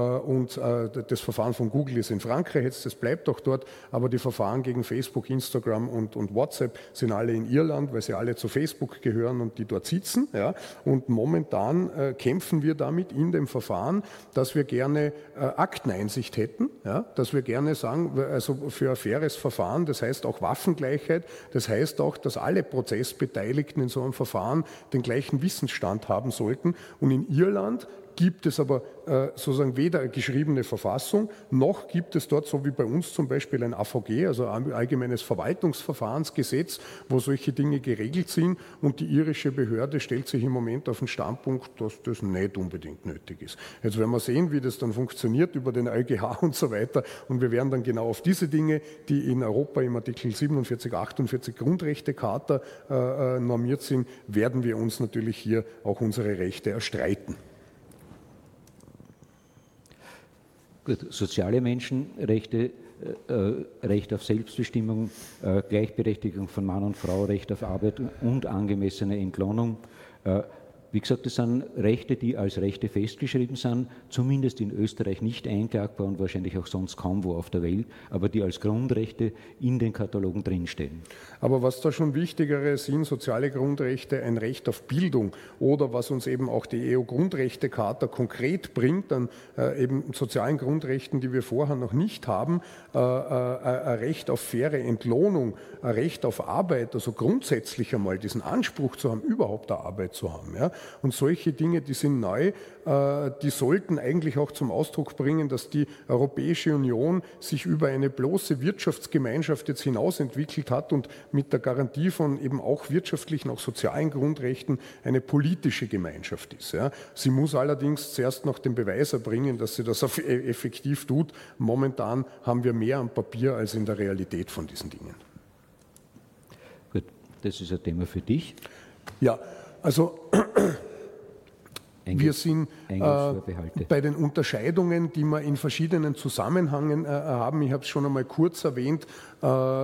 Und das Verfahren von Google ist in Frankreich jetzt, das bleibt auch dort, aber die Verfahren gegen Facebook, Instagram und, und WhatsApp sind alle in Irland, weil sie alle zu Facebook gehören und die dort sitzen. Ja. Und momentan äh, kämpfen wir damit in dem Verfahren, dass wir gerne äh, Akteneinsicht hätten, ja, dass wir gerne sagen, also für ein faires Verfahren, das heißt auch Waffengleichheit, das heißt auch, dass alle Prozessbeteiligten in so einem Verfahren den gleichen Wissensstand haben sollten. Und in Irland gibt es aber äh, sozusagen weder eine geschriebene Verfassung, noch gibt es dort, so wie bei uns zum Beispiel, ein A V G, also ein allgemeines Verwaltungsverfahrensgesetz, wo solche Dinge geregelt sind. Und die irische Behörde stellt sich im Moment auf den Standpunkt, dass das nicht unbedingt nötig ist. Jetzt werden wir sehen, wie das dann funktioniert über den E u G H und so weiter. Und wir werden dann genau auf diese Dinge, die in Europa im Artikel siebenundvierzig, achtundvierzig Grundrechtecharta äh, normiert sind, werden wir uns natürlich hier auch unsere Rechte erstreiten. Gut, soziale Menschenrechte, äh, Recht auf Selbstbestimmung, äh, Gleichberechtigung von Mann und Frau, Recht auf Arbeit und angemessene Entlohnung. Äh, Wie gesagt, das sind Rechte, die als Rechte festgeschrieben sind, zumindest in Österreich nicht einklagbar und wahrscheinlich auch sonst kaum wo auf der Welt, aber die als Grundrechte in den Katalogen drinstehen. Aber was da schon wichtigere sind, soziale Grundrechte, ein Recht auf Bildung oder was uns eben auch die E U-Grundrechtecharta konkret bringt, an äh, eben sozialen Grundrechten, die wir vorher noch nicht haben, äh, äh, ein Recht auf faire Entlohnung, ein Recht auf Arbeit, also grundsätzlich einmal diesen Anspruch zu haben, überhaupt eine Arbeit zu haben. Ja? Und solche Dinge, die sind neu, äh, die sollten eigentlich auch zum Ausdruck bringen, dass die Europäische Union sich über eine bloße Wirtschaftsgemeinschaft jetzt hinaus entwickelt hat und mit der Garantie von eben auch wirtschaftlichen, auch sozialen Grundrechten eine politische Gemeinschaft ist. Ja. Sie muss allerdings zuerst noch den Beweis erbringen, dass sie das effektiv tut. Momentan haben wir mehr am Papier als in der Realität von diesen Dingen. Gut, das ist ein Thema für dich. Ja, also wir sind äh, bei den Unterscheidungen, die wir in verschiedenen Zusammenhängen äh, haben, ich habe es schon einmal kurz erwähnt, äh,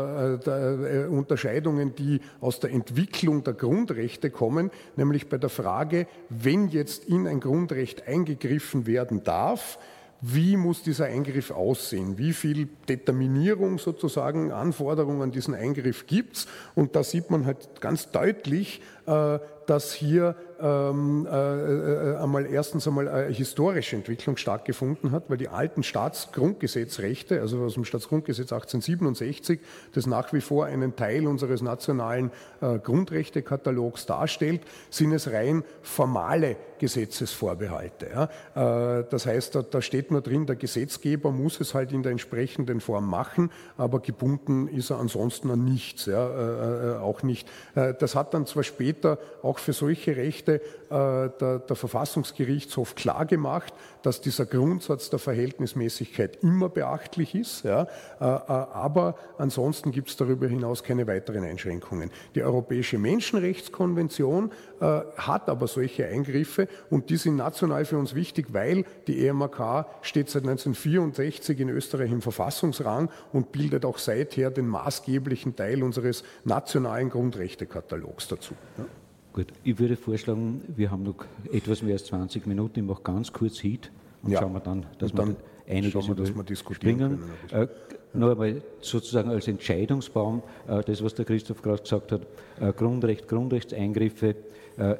äh, Unterscheidungen, die aus der Entwicklung der Grundrechte kommen, nämlich bei der Frage, wenn jetzt in ein Grundrecht eingegriffen werden darf, wie muss dieser Eingriff aussehen? Wie viel Determinierung sozusagen, Anforderungen an diesen Eingriff gibt es? Und da sieht man halt ganz deutlich, äh, dass hier ähm, äh, einmal erstens einmal eine historische Entwicklung stattgefunden hat, weil die alten Staatsgrundgesetzrechte, also aus dem Staatsgrundgesetz achtzehnhundertsiebenundsechzig, das nach wie vor einen Teil unseres nationalen äh, Grundrechtekatalogs darstellt, sind es rein formale Gesetzesvorbehalte. Ja? Äh, das heißt, da, da steht nur drin, der Gesetzgeber muss es halt in der entsprechenden Form machen, aber gebunden ist er ansonsten an nichts, ja? äh, auch nicht. Äh, das hat dann zwar später auch für solche Rechte äh, der, der Verfassungsgerichtshof klargemacht, dass dieser Grundsatz der Verhältnismäßigkeit immer beachtlich ist, ja, äh, aber ansonsten gibt es darüber hinaus keine weiteren Einschränkungen. Die Europäische Menschenrechtskonvention äh, hat aber solche Eingriffe und die sind national für uns wichtig, weil die E M A K steht seit neunzehnhundertvierundsechzig in Österreich im Verfassungsrang und bildet auch seither den maßgeblichen Teil unseres nationalen Grundrechtekatalogs dazu. Ja. Gut, ich würde vorschlagen, wir haben noch etwas mehr als zwanzig Minuten, ich mache ganz kurz Hit und ja. schauen wir dann, dass und dann wir einiges wir, dass wir diskutieren können. Äh, noch einmal sozusagen als Entscheidungsbaum, äh, das, was der Christoph gerade gesagt hat, äh, Grundrecht, Grundrechtseingriffe, äh,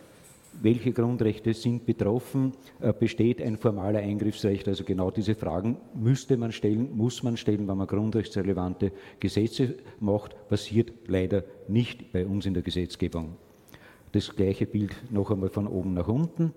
welche Grundrechte sind betroffen, äh, besteht ein formaler Eingriffsrecht, also genau diese Fragen müsste man stellen, muss man stellen, wenn man grundrechtsrelevante Gesetze macht, passiert leider nicht bei uns in der Gesetzgebung. Das gleiche Bild noch einmal von oben nach unten.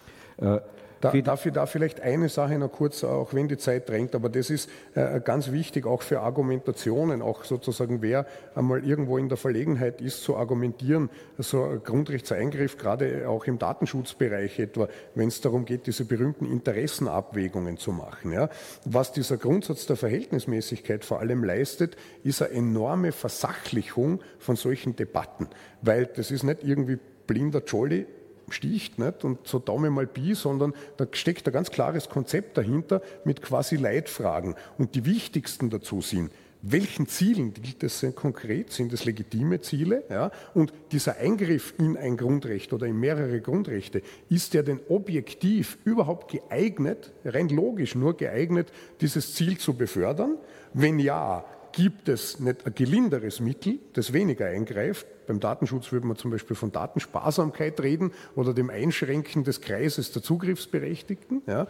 Äh, Da, darf ich da vielleicht eine Sache noch kurz, auch wenn die Zeit drängt, aber das ist äh, ganz wichtig auch für Argumentationen, auch sozusagen wer einmal irgendwo in der Verlegenheit ist zu argumentieren, so ein Grundrechtseingriff, gerade auch im Datenschutzbereich etwa, wenn es darum geht, diese berühmten Interessenabwägungen zu machen. Ja. Was dieser Grundsatz der Verhältnismäßigkeit vor allem leistet, ist eine enorme Versachlichung von solchen Debatten, weil das ist nicht irgendwie blinder Jolly, sticht nicht und so Daumen mal Pi, sondern da steckt ein ganz klares Konzept dahinter mit quasi Leitfragen. Und die wichtigsten dazu sind, welchen Zielen gilt es denn konkret? Sind es legitime Ziele? Ja? Und dieser Eingriff in ein Grundrecht oder in mehrere Grundrechte, ist der denn objektiv überhaupt geeignet, rein logisch nur geeignet, dieses Ziel zu befördern? Wenn ja, gibt es nicht ein gelinderes Mittel, das weniger eingreift? Beim Datenschutz würde man zum Beispiel von Datensparsamkeit reden oder dem Einschränken des Kreises der Zugriffsberechtigten. Ja.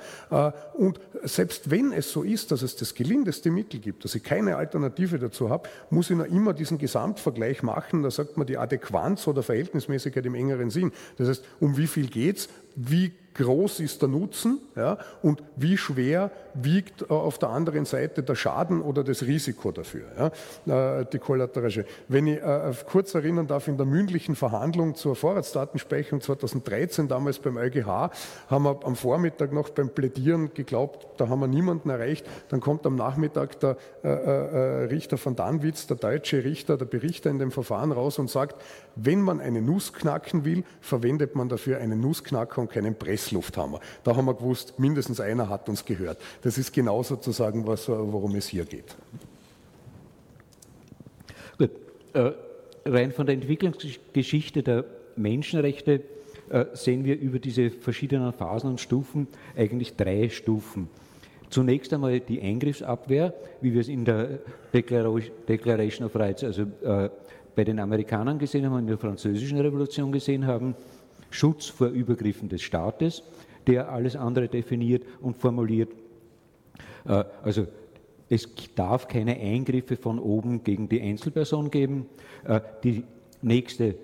Und selbst wenn es so ist, dass es das gelindeste Mittel gibt, dass ich keine Alternative dazu habe, muss ich noch immer diesen Gesamtvergleich machen. Da sagt man die Adäquanz oder Verhältnismäßigkeit im engeren Sinn. Das heißt, um wie viel geht es, wie groß ist der Nutzen, ja, und wie schwer wiegt auf der anderen Seite der Schaden oder das Risiko dafür, ja, die Kollateralische. Wenn ich äh, kurz erinnern darf, in der mündlichen Verhandlung zur Vorratsdatenspeicherung zweitausenddreizehn, damals beim EuGH, haben wir am Vormittag noch beim Plädieren geglaubt, da haben wir niemanden erreicht. Dann kommt am Nachmittag der äh, äh, Richter von Danwitz, der deutsche Richter, der Berichter in dem Verfahren raus und sagt, wenn man eine Nuss knacken will, verwendet man dafür einen Nussknacker und keinen Presslufthammer. Da haben wir gewusst, mindestens einer hat uns gehört. Das ist genau sozusagen, was, worum es hier geht. Gut. Äh, rein von der Entwicklungsgeschichte der Menschenrechte äh, sehen wir über diese verschiedenen Phasen und Stufen eigentlich drei Stufen. Zunächst einmal die Eingriffsabwehr, wie wir es in der Declaration of Rights, also äh, bei den Amerikanern gesehen haben und in der Französischen Revolution gesehen haben, Schutz vor Übergriffen des Staates, der alles andere definiert und formuliert. Äh, also es darf keine Eingriffe von oben gegen die Einzelperson geben. Äh, die nächste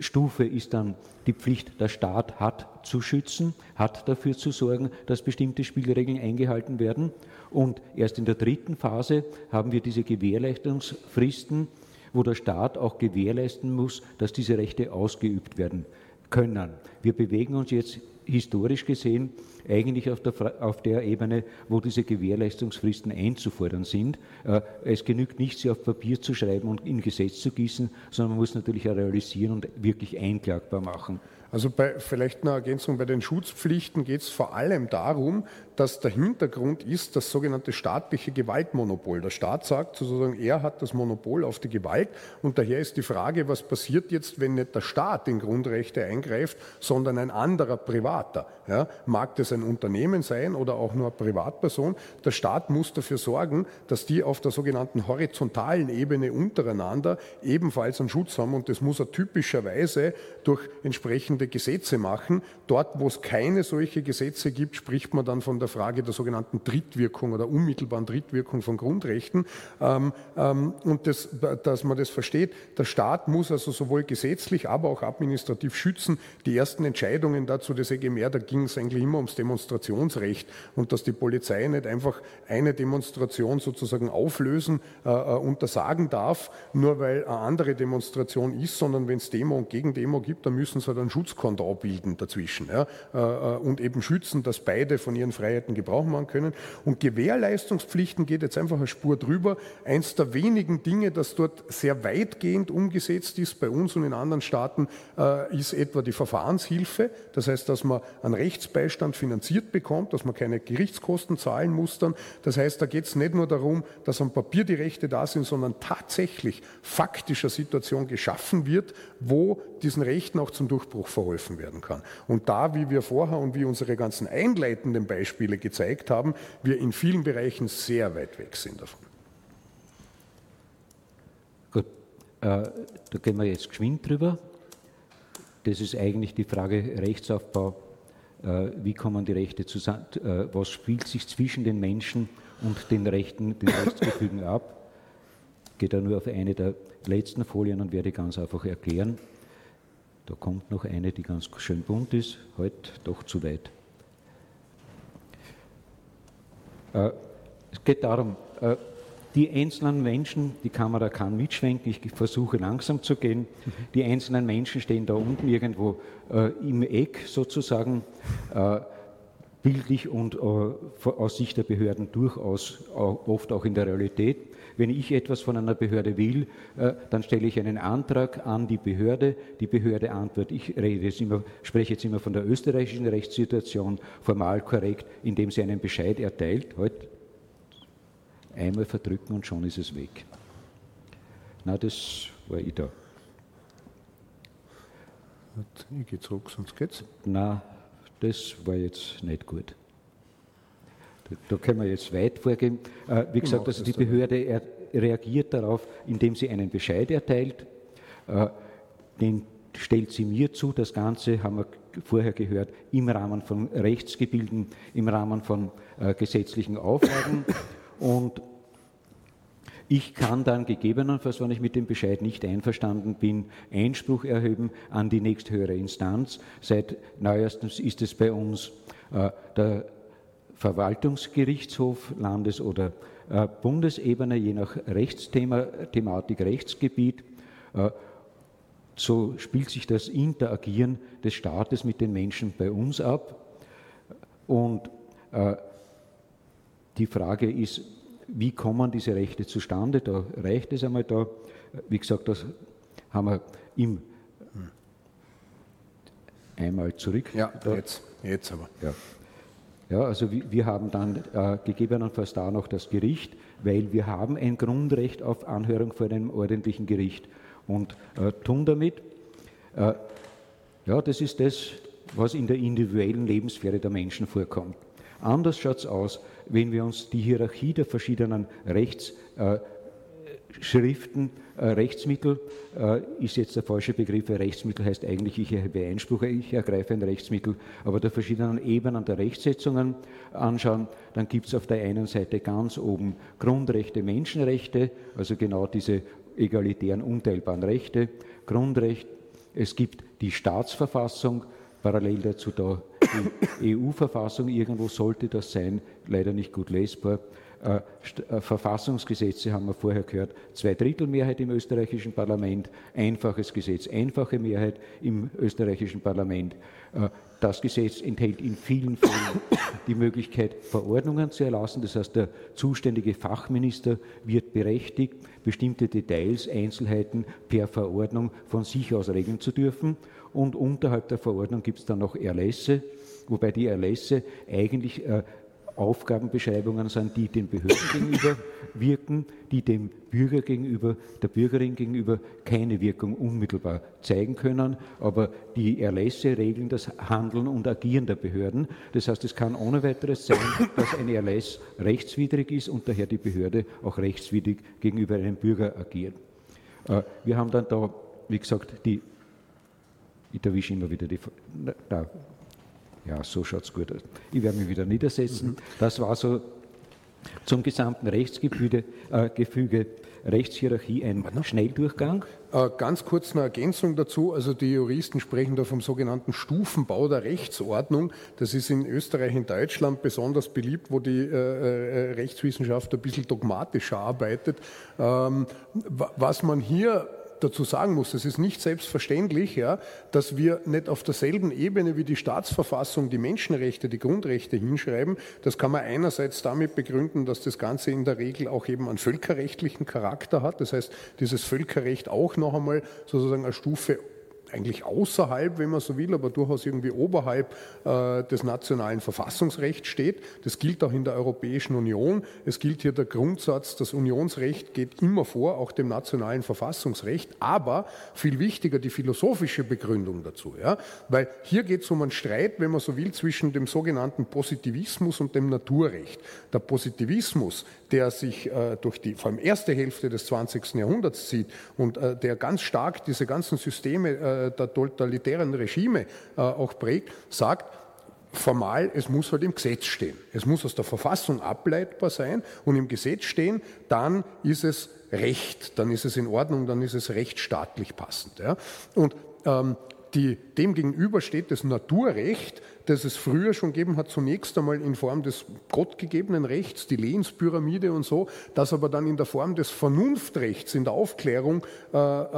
Stufe ist dann die Pflicht, der Staat hat zu schützen, hat dafür zu sorgen, dass bestimmte Spielregeln eingehalten werden. Und erst in der dritten Phase haben wir diese Gewährleistungsfristen, wo der Staat auch gewährleisten muss, dass diese Rechte ausgeübt werden können. Wir bewegen uns jetzt historisch gesehen eigentlich auf der, auf der Ebene, wo diese Gewährleistungsfristen einzufordern sind. Es genügt nicht, sie auf Papier zu schreiben und in Gesetz zu gießen, sondern man muss natürlich auch realisieren und wirklich einklagbar machen. Also bei, vielleicht eine Ergänzung, bei den Schutzpflichten geht es vor allem darum, dass der Hintergrund ist das sogenannte staatliche Gewaltmonopol. Der Staat sagt sozusagen, er hat das Monopol auf die Gewalt und daher ist die Frage, was passiert jetzt, wenn nicht der Staat in Grundrechte eingreift, sondern ein anderer Privater. Ja, mag das ein Unternehmen sein oder auch nur eine Privatperson. Der Staat muss dafür sorgen, dass die auf der sogenannten horizontalen Ebene untereinander ebenfalls einen Schutz haben und das muss er typischerweise durch entsprechende Gesetze machen. Dort, wo es keine solche Gesetze gibt, spricht man dann von der Frage der sogenannten Drittwirkung oder unmittelbaren Drittwirkung von Grundrechten. Ähm, ähm, und das, dass man das versteht, der Staat muss also sowohl gesetzlich, aber auch administrativ schützen. Die ersten Entscheidungen dazu des E G M R, da ging es eigentlich immer ums Demonstrationsrecht und dass die Polizei nicht einfach eine Demonstration sozusagen auflösen, äh, untersagen darf, nur weil eine andere Demonstration ist, sondern wenn es Demo und Gegendemo gibt, dann müssen sie halt einen Schutzkondor bilden dazwischen, ja, äh, und eben schützen, dass beide von ihren Freiheiten Gebrauch machen können. Und Gewährleistungspflichten geht jetzt einfach eine Spur drüber. Eins der wenigen Dinge, das dort sehr weitgehend umgesetzt ist, bei uns und in anderen Staaten, äh, ist etwa die Verfahrenshilfe. Das heißt, dass man einen Rechtsbeistand finanziert bekommt, dass man keine Gerichtskosten zahlen muss dann. Das heißt, da geht es nicht nur darum, dass am Papier die Rechte da sind, sondern tatsächlich faktischer Situation geschaffen wird, wo diesen Rechten auch zum Durchbruch verholfen werden kann. Und da, wie wir vorher und wie unsere ganzen einleitenden Beispiele gezeigt haben, wir in vielen Bereichen sehr weit weg sind davon. Gut, äh, da gehen wir jetzt geschwind drüber. Das ist eigentlich die Frage Rechtsaufbau. Äh, wie kommen die Rechte zusammen? Äh, was spielt sich zwischen den Menschen und den Rechten, den Rechtsgefügen ab? Ich gehe da nur auf eine der letzten Folien und werde ganz einfach erklären. Da kommt noch eine, die ganz schön bunt ist, heute doch zu weit. Äh, es geht darum, äh, die einzelnen Menschen, die Kamera kann mitschwenken, ich versuche langsam zu gehen, die einzelnen Menschen stehen da unten irgendwo äh, im Eck sozusagen, äh, bildlich und äh, aus Sicht der Behörden durchaus auch, oft auch in der Realität. Wenn ich etwas von einer Behörde will, äh, dann stelle ich einen Antrag an die Behörde, die Behörde antwortet. Ich rede jetzt immer, spreche jetzt immer von der österreichischen Rechtssituation, formal korrekt, indem sie einen Bescheid erteilt. Heute einmal verdrücken und schon ist es weg. Na, das war ich da. Ich gehe zurück, sonst geht's. Na, das war jetzt nicht gut. Da, da können wir jetzt weit vorgehen. Äh, wie gesagt, also die Behörde er, reagiert darauf, indem sie einen Bescheid erteilt. Äh, den stellt sie mir zu. Das Ganze, haben wir vorher gehört, im Rahmen von Rechtsgebilden, im Rahmen von äh, gesetzlichen Auflagen. Und ich kann dann gegebenenfalls, wenn ich mit dem Bescheid nicht einverstanden bin, Einspruch erheben an die nächsthöhere Instanz. Seit neuestens ist es bei uns äh, der Verwaltungsgerichtshof, Landes- oder äh, Bundesebene, je nach Rechtsthema, Thematik, Rechtsgebiet. Äh, so spielt sich das Interagieren des Staates mit den Menschen bei uns ab. Und äh, die Frage ist, wie kommen diese Rechte zustande? Da reicht es einmal da. Wie gesagt, das haben wir im einmal zurück. Ja, da. jetzt, jetzt aber. Ja, ja also wir, wir haben dann äh, gegebenenfalls da noch das Gericht, weil wir haben ein Grundrecht auf Anhörung vor einem ordentlichen Gericht und äh, tun damit. Äh, ja, das ist das, was in der individuellen Lebenssphäre der Menschen vorkommt. Anders schaut es aus, wenn wir uns die Hierarchie der verschiedenen Rechtsschriften, äh, äh, Rechtsmittel, äh, ist jetzt der falsche Begriff, weil Rechtsmittel heißt eigentlich, ich erhebe Einspruch, ich ergreife ein Rechtsmittel, aber der verschiedenen Ebenen der Rechtsetzungen anschauen, dann gibt es auf der einen Seite ganz oben Grundrechte, Menschenrechte, also genau diese egalitären, unteilbaren Rechte, Grundrecht, Es gibt die Staatsverfassung, parallel dazu da die E U-Verfassung, irgendwo sollte das sein, leider nicht gut lesbar. Äh, äh, Verfassungsgesetze haben wir vorher gehört, Zweidrittelmehrheit im österreichischen Parlament, einfaches Gesetz, einfache Mehrheit im österreichischen Parlament. Äh, das Gesetz enthält in vielen Fällen die Möglichkeit, Verordnungen zu erlassen. Das heißt, der zuständige Fachminister wird berechtigt, bestimmte Details, Einzelheiten per Verordnung von sich aus regeln zu dürfen. Und unterhalb der Verordnung gibt es dann noch Erlässe, wobei die Erlässe eigentlich äh, Aufgabenbeschreibungen sind, die den Behörden gegenüber wirken, die dem Bürger gegenüber, der Bürgerin gegenüber keine Wirkung unmittelbar zeigen können, aber die Erlässe regeln das Handeln und Agieren der Behörden. Das heißt, es kann ohne weiteres sein, dass ein Erlass rechtswidrig ist und daher die Behörde auch rechtswidrig gegenüber einem Bürger agiert. Wir haben dann da, wie gesagt, die, ich erwische immer wieder die, da, ja, so schaut es gut aus. Ich werde mich wieder niedersetzen. Das war so zum gesamten Rechtsgefüge, äh, Gefüge, Rechtshierarchie ein Schnelldurchgang. Äh, ganz kurz eine Ergänzung dazu. Also die Juristen sprechen da vom sogenannten Stufenbau der Rechtsordnung. Das ist in Österreich und Deutschland besonders beliebt, wo die äh, Rechtswissenschaft ein bisschen dogmatischer arbeitet. Ähm, was man hier dazu sagen muss, es ist nicht selbstverständlich, ja, dass wir nicht auf derselben Ebene wie die Staatsverfassung die Menschenrechte, die Grundrechte hinschreiben. Das kann man einerseits damit begründen, dass das Ganze in der Regel auch eben einen völkerrechtlichen Charakter hat. Das heißt, dieses Völkerrecht auch noch einmal sozusagen eine Stufe eigentlich außerhalb, wenn man so will, aber durchaus irgendwie oberhalb äh, des nationalen Verfassungsrechts steht. Das gilt auch in der Europäischen Union. Es gilt hier der Grundsatz, das Unionsrecht geht immer vor, auch dem nationalen Verfassungsrecht, aber viel wichtiger die philosophische Begründung dazu. Ja? Weil hier geht es um einen Streit, wenn man so will, zwischen dem sogenannten Positivismus und dem Naturrecht. Der Positivismus, der sich äh, durch die vor allem erste Hälfte des zwanzigsten Jahrhunderts zieht und äh, der ganz stark diese ganzen Systeme äh, der totalitären Regime äh, auch prägt, sagt, formal, es muss halt im Gesetz stehen. Es muss aus der Verfassung ableitbar sein und im Gesetz stehen, dann ist es Recht, dann ist es in Ordnung, dann ist es rechtsstaatlich passend. Ja? Und ähm, die, dem gegenüber steht das Naturrecht, das es früher schon gegeben hat, zunächst einmal in Form des gottgegebenen Rechts, die Lehenspyramide und so, das aber dann in der Form des Vernunftrechts in der Aufklärung äh,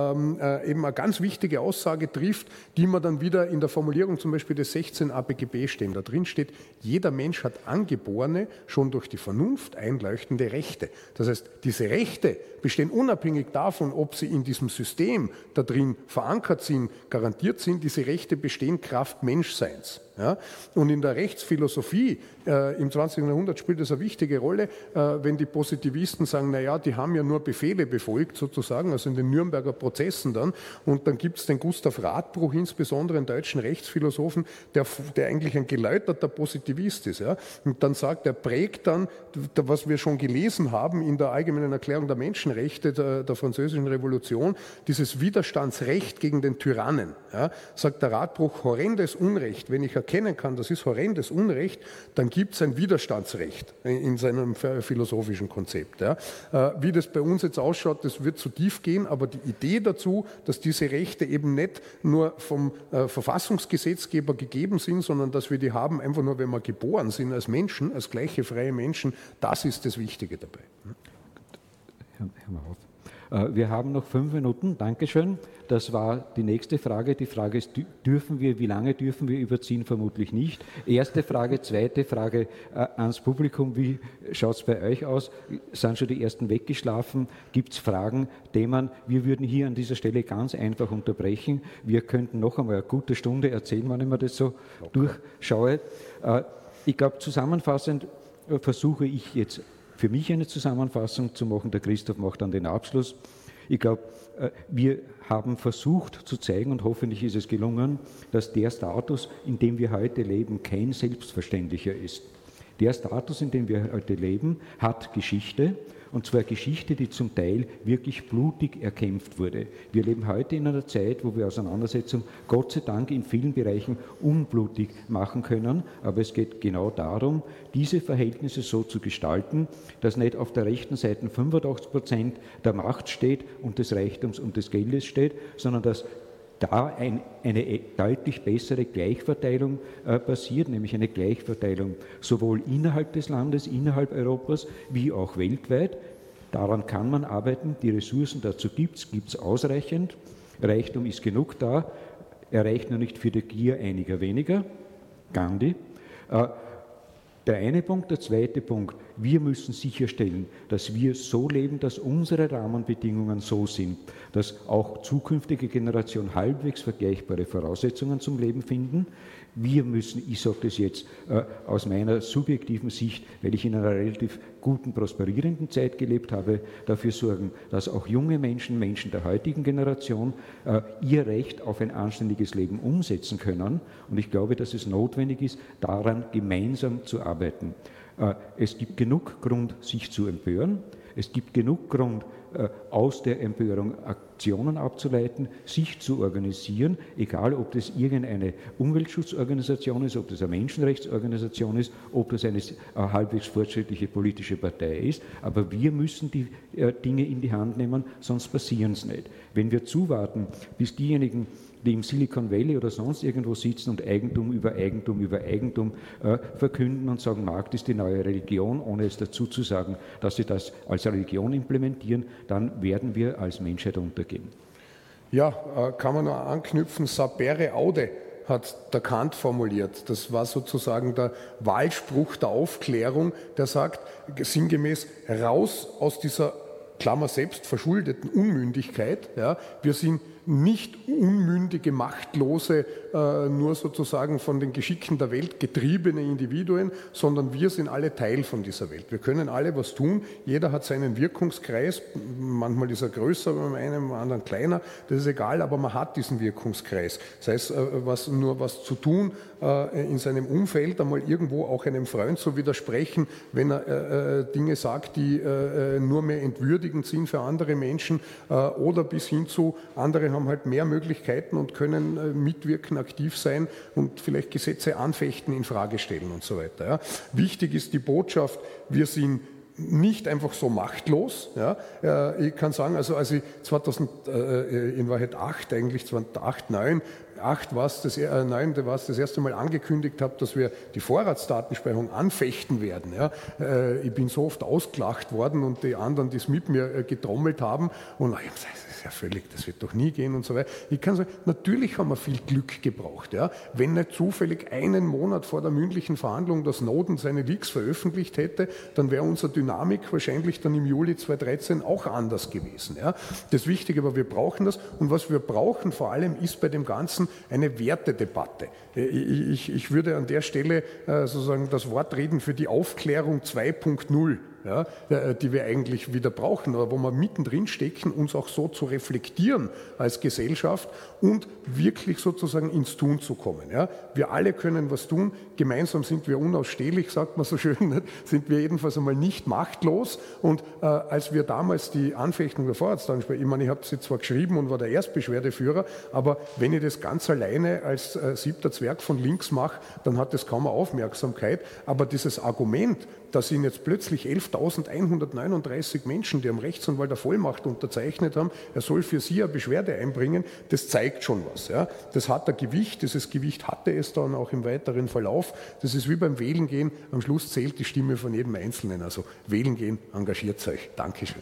äh, eben eine ganz wichtige Aussage trifft, die man dann wieder in der Formulierung zum Beispiel des sechzehn A B G B stehen. Da drin steht, jeder Mensch hat angeborene, schon durch die Vernunft einleuchtende Rechte. Das heißt, diese Rechte bestehen unabhängig davon, ob sie in diesem System da drin verankert sind, garantiert sind, diese Rechte bestehen Kraft Menschseins. Ja? Und in der Rechtsphilosophie äh, im zwanzigsten Jahrhundert spielt das eine wichtige Rolle, äh, wenn die Positivisten sagen, naja, die haben ja nur Befehle befolgt sozusagen, also in den Nürnberger Prozessen dann. Und dann gibt es den Gustav Radbruch, insbesondere einen deutschen Rechtsphilosophen, der, der eigentlich ein geläuterter Positivist ist. Ja? Und dann sagt, er prägt dann, was wir schon gelesen haben in der Allgemeinen Erklärung der Menschenrechte der, der Französischen Revolution, dieses Widerstandsrecht gegen den Tyrannen. Ja? Sagt der Radbruch, horrendes Unrecht, wenn ich erkennen kann, das ist horrendes Unrecht, dann gibt es ein Widerstandsrecht in seinem philosophischen Konzept. Ja. Wie das bei uns jetzt ausschaut, das wird zu tief gehen, aber die Idee dazu, dass diese Rechte eben nicht nur vom äh, Verfassungsgesetzgeber gegeben sind, sondern dass wir die haben, einfach nur, wenn wir geboren sind als Menschen, als gleiche freie Menschen, das ist das Wichtige dabei. Hör mal auf. Wir haben noch fünf Minuten, Dankeschön. Das war die nächste Frage. Die Frage ist, dürfen wir, wie lange dürfen wir überziehen? Vermutlich nicht. Erste Frage, zweite Frage äh, ans Publikum. Wie schaut es bei euch aus? Sind schon die ersten weggeschlafen? Gibt es Fragen, Themen? Wir würden hier an dieser Stelle ganz einfach unterbrechen. Wir könnten noch einmal eine gute Stunde erzählen, wenn ich mir das so okay. durchschaue. Äh, ich glaube, zusammenfassend äh, versuche ich jetzt für mich eine Zusammenfassung zu machen. Der Christoph macht dann den Abschluss. Ich glaube, wir haben versucht zu zeigen, und hoffentlich ist es gelungen, dass der Status, in dem wir heute leben, kein selbstverständlicher ist. Der Status, in dem wir heute leben, hat Geschichte, und zwar Geschichte, die zum Teil wirklich blutig erkämpft wurde. Wir leben heute in einer Zeit, wo wir Auseinandersetzung Gott sei Dank in vielen Bereichen unblutig machen können, aber es geht genau darum, diese Verhältnisse so zu gestalten, dass nicht auf der rechten Seite fünfundachtzig Prozent der Macht steht und des Reichtums und des Geldes steht, sondern dass da ein, eine deutlich bessere Gleichverteilung äh, passiert, nämlich eine Gleichverteilung sowohl innerhalb des Landes, innerhalb Europas, wie auch weltweit. Daran kann man arbeiten, die Ressourcen dazu gibt es, gibt es ausreichend, Reichtum ist genug da, er reicht nur nicht für die Gier einiger weniger, Gandhi. Äh, Der eine Punkt, der zweite Punkt, wir müssen sicherstellen, dass wir so leben, dass unsere Rahmenbedingungen so sind, dass auch zukünftige Generationen halbwegs vergleichbare Voraussetzungen zum Leben finden. Wir müssen, ich sage das jetzt äh, aus meiner subjektiven Sicht, weil ich in einer relativ guten, prosperierenden Zeit gelebt habe, dafür sorgen, dass auch junge Menschen, Menschen der heutigen Generation, äh, ihr Recht auf ein anständiges Leben umsetzen können. Und ich glaube, dass es notwendig ist, daran gemeinsam zu arbeiten. Äh, es gibt genug Grund, sich zu empören. Es gibt genug Grund, aus der Empörung Aktionen abzuleiten, sich zu organisieren, egal ob das irgendeine Umweltschutzorganisation ist, ob das eine Menschenrechtsorganisation ist, ob das eine halbwegs fortschrittliche politische Partei ist. Aber wir müssen die Dinge in die Hand nehmen, sonst passieren es nicht. Wenn wir zuwarten, bis diejenigen, die im Silicon Valley oder sonst irgendwo sitzen und Eigentum über Eigentum über Eigentum äh, verkünden und sagen, Markt ist die neue Religion, ohne es dazu zu sagen, dass sie das als Religion implementieren, dann werden wir als Menschheit untergehen. Ja, äh, kann man noch anknüpfen, sapere aude hat der Kant formuliert. Das war sozusagen der Wahlspruch der Aufklärung, der sagt, sinngemäß, raus aus dieser Klammer selbst verschuldeten Unmündigkeit. Ja, wir sind nicht unmündige, machtlose, äh, nur sozusagen von den Geschicken der Welt getriebene Individuen, sondern wir sind alle Teil von dieser Welt. Wir können alle was tun, jeder hat seinen Wirkungskreis, manchmal ist er größer, beim einen, beim anderen kleiner, das ist egal, aber man hat diesen Wirkungskreis. Das heißt, äh, was, nur was zu tun, äh, in seinem Umfeld, einmal irgendwo auch einem Freund zu widersprechen, wenn er äh, Dinge sagt, die äh, nur mehr entwürdigend sind für andere Menschen, äh, oder bis hin zu andere haben halt mehr Möglichkeiten und können äh, mitwirken, aktiv sein und vielleicht Gesetze anfechten, in Frage stellen und so weiter. Ja. Wichtig ist die Botschaft, wir sind nicht einfach so machtlos. Ja. Äh, ich kann sagen, also als ich zweitausend, äh, in Wahrheit acht, eigentlich zweitausendacht, neun, acht war es das, äh, neun, war es das erste Mal angekündigt habe, dass wir die Vorratsdatenspeicherung anfechten werden. Ja. Äh, ich bin so oft ausgelacht worden und die anderen, die es mit mir äh, getrommelt haben, und ich habe gesagt, das ist ja völlig, das wird doch nie gehen und so weiter. Ich kann sagen, natürlich haben wir viel Glück gebraucht. Ja. Wenn nicht zufällig einen Monat vor der mündlichen Verhandlung der Snowden seine Leaks veröffentlicht hätte, dann wäre unsere Dynamik wahrscheinlich dann im Juli zweitausenddreizehn auch anders gewesen. Ja. Das Wichtige aber, wir brauchen das, und was wir brauchen vor allem ist bei dem Ganzen eine Wertedebatte. Ich, ich, ich würde an der Stelle äh, sozusagen das Wort reden für die Aufklärung zwei Punkt null. Ja, die wir eigentlich wieder brauchen, oder wo wir mittendrin stecken, uns auch so zu reflektieren als Gesellschaft und wirklich sozusagen ins Tun zu kommen. Ja. Wir alle können was tun, gemeinsam sind wir unausstehlich, sagt man so schön, nicht? Sind wir jedenfalls einmal nicht machtlos, und äh, als wir damals die Anfechtung der Vorratsdatenspeicherung, ich meine, ich habe sie zwar geschrieben und war der Erstbeschwerdeführer, aber wenn ich das ganz alleine als äh, siebter Zwerg von links mache, dann hat das kaum eine Aufmerksamkeit, aber dieses Argument, da sind jetzt plötzlich elftausendeinhundertneununddreißig Menschen, die am Rechtsanwalt der Vollmacht unterzeichnet haben, er soll für sie eine Beschwerde einbringen, das zeigt schon was. Ja. Das hat ein Gewicht, dieses Gewicht hatte es dann auch im weiteren Verlauf. Das ist wie beim Wählen gehen, am Schluss zählt die Stimme von jedem Einzelnen. Also wählen gehen, engagiert euch. Dankeschön.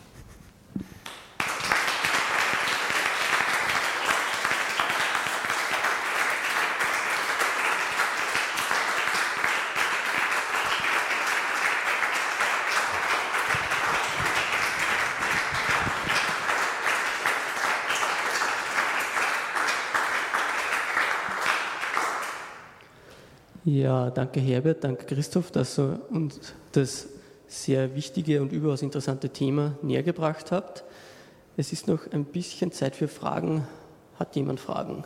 Ja, danke Herbert, danke Christoph, dass ihr uns das sehr wichtige und überaus interessante Thema nähergebracht habt. Es ist noch ein bisschen Zeit für Fragen. Hat jemand Fragen?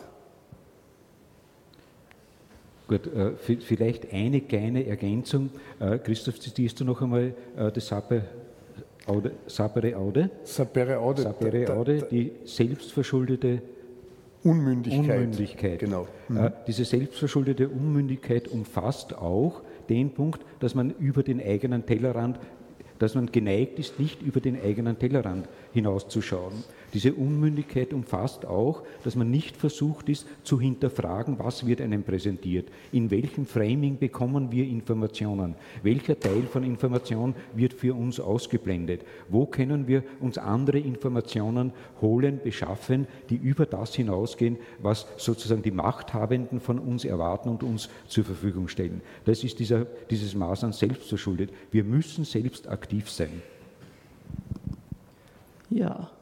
Gut, äh, vielleicht eine kleine Ergänzung. Äh, Christoph, zitierst du noch einmal äh, das Sapere Aude? Sapere Aude, Sapere Aude, Sapere Aude, die selbstverschuldete Unmündigkeit. Unmündigkeit. Genau. Mhm. Äh, diese selbstverschuldete Unmündigkeit umfasst auch den Punkt, dass man über den eigenen Tellerrand dass man geneigt ist, nicht über den eigenen Tellerrand hinauszuschauen. Diese Unmündigkeit umfasst auch, dass man nicht versucht ist, zu hinterfragen, was wird einem präsentiert, in welchem Framing bekommen wir Informationen, welcher Teil von Information wird für uns ausgeblendet, wo können wir uns andere Informationen holen, beschaffen, die über das hinausgehen, was sozusagen die Machthabenden von uns erwarten und uns zur Verfügung stellen. Das ist dieser, dieses Maß an Selbstverschuldet. Wir müssen selbst aktiv sein. Ja.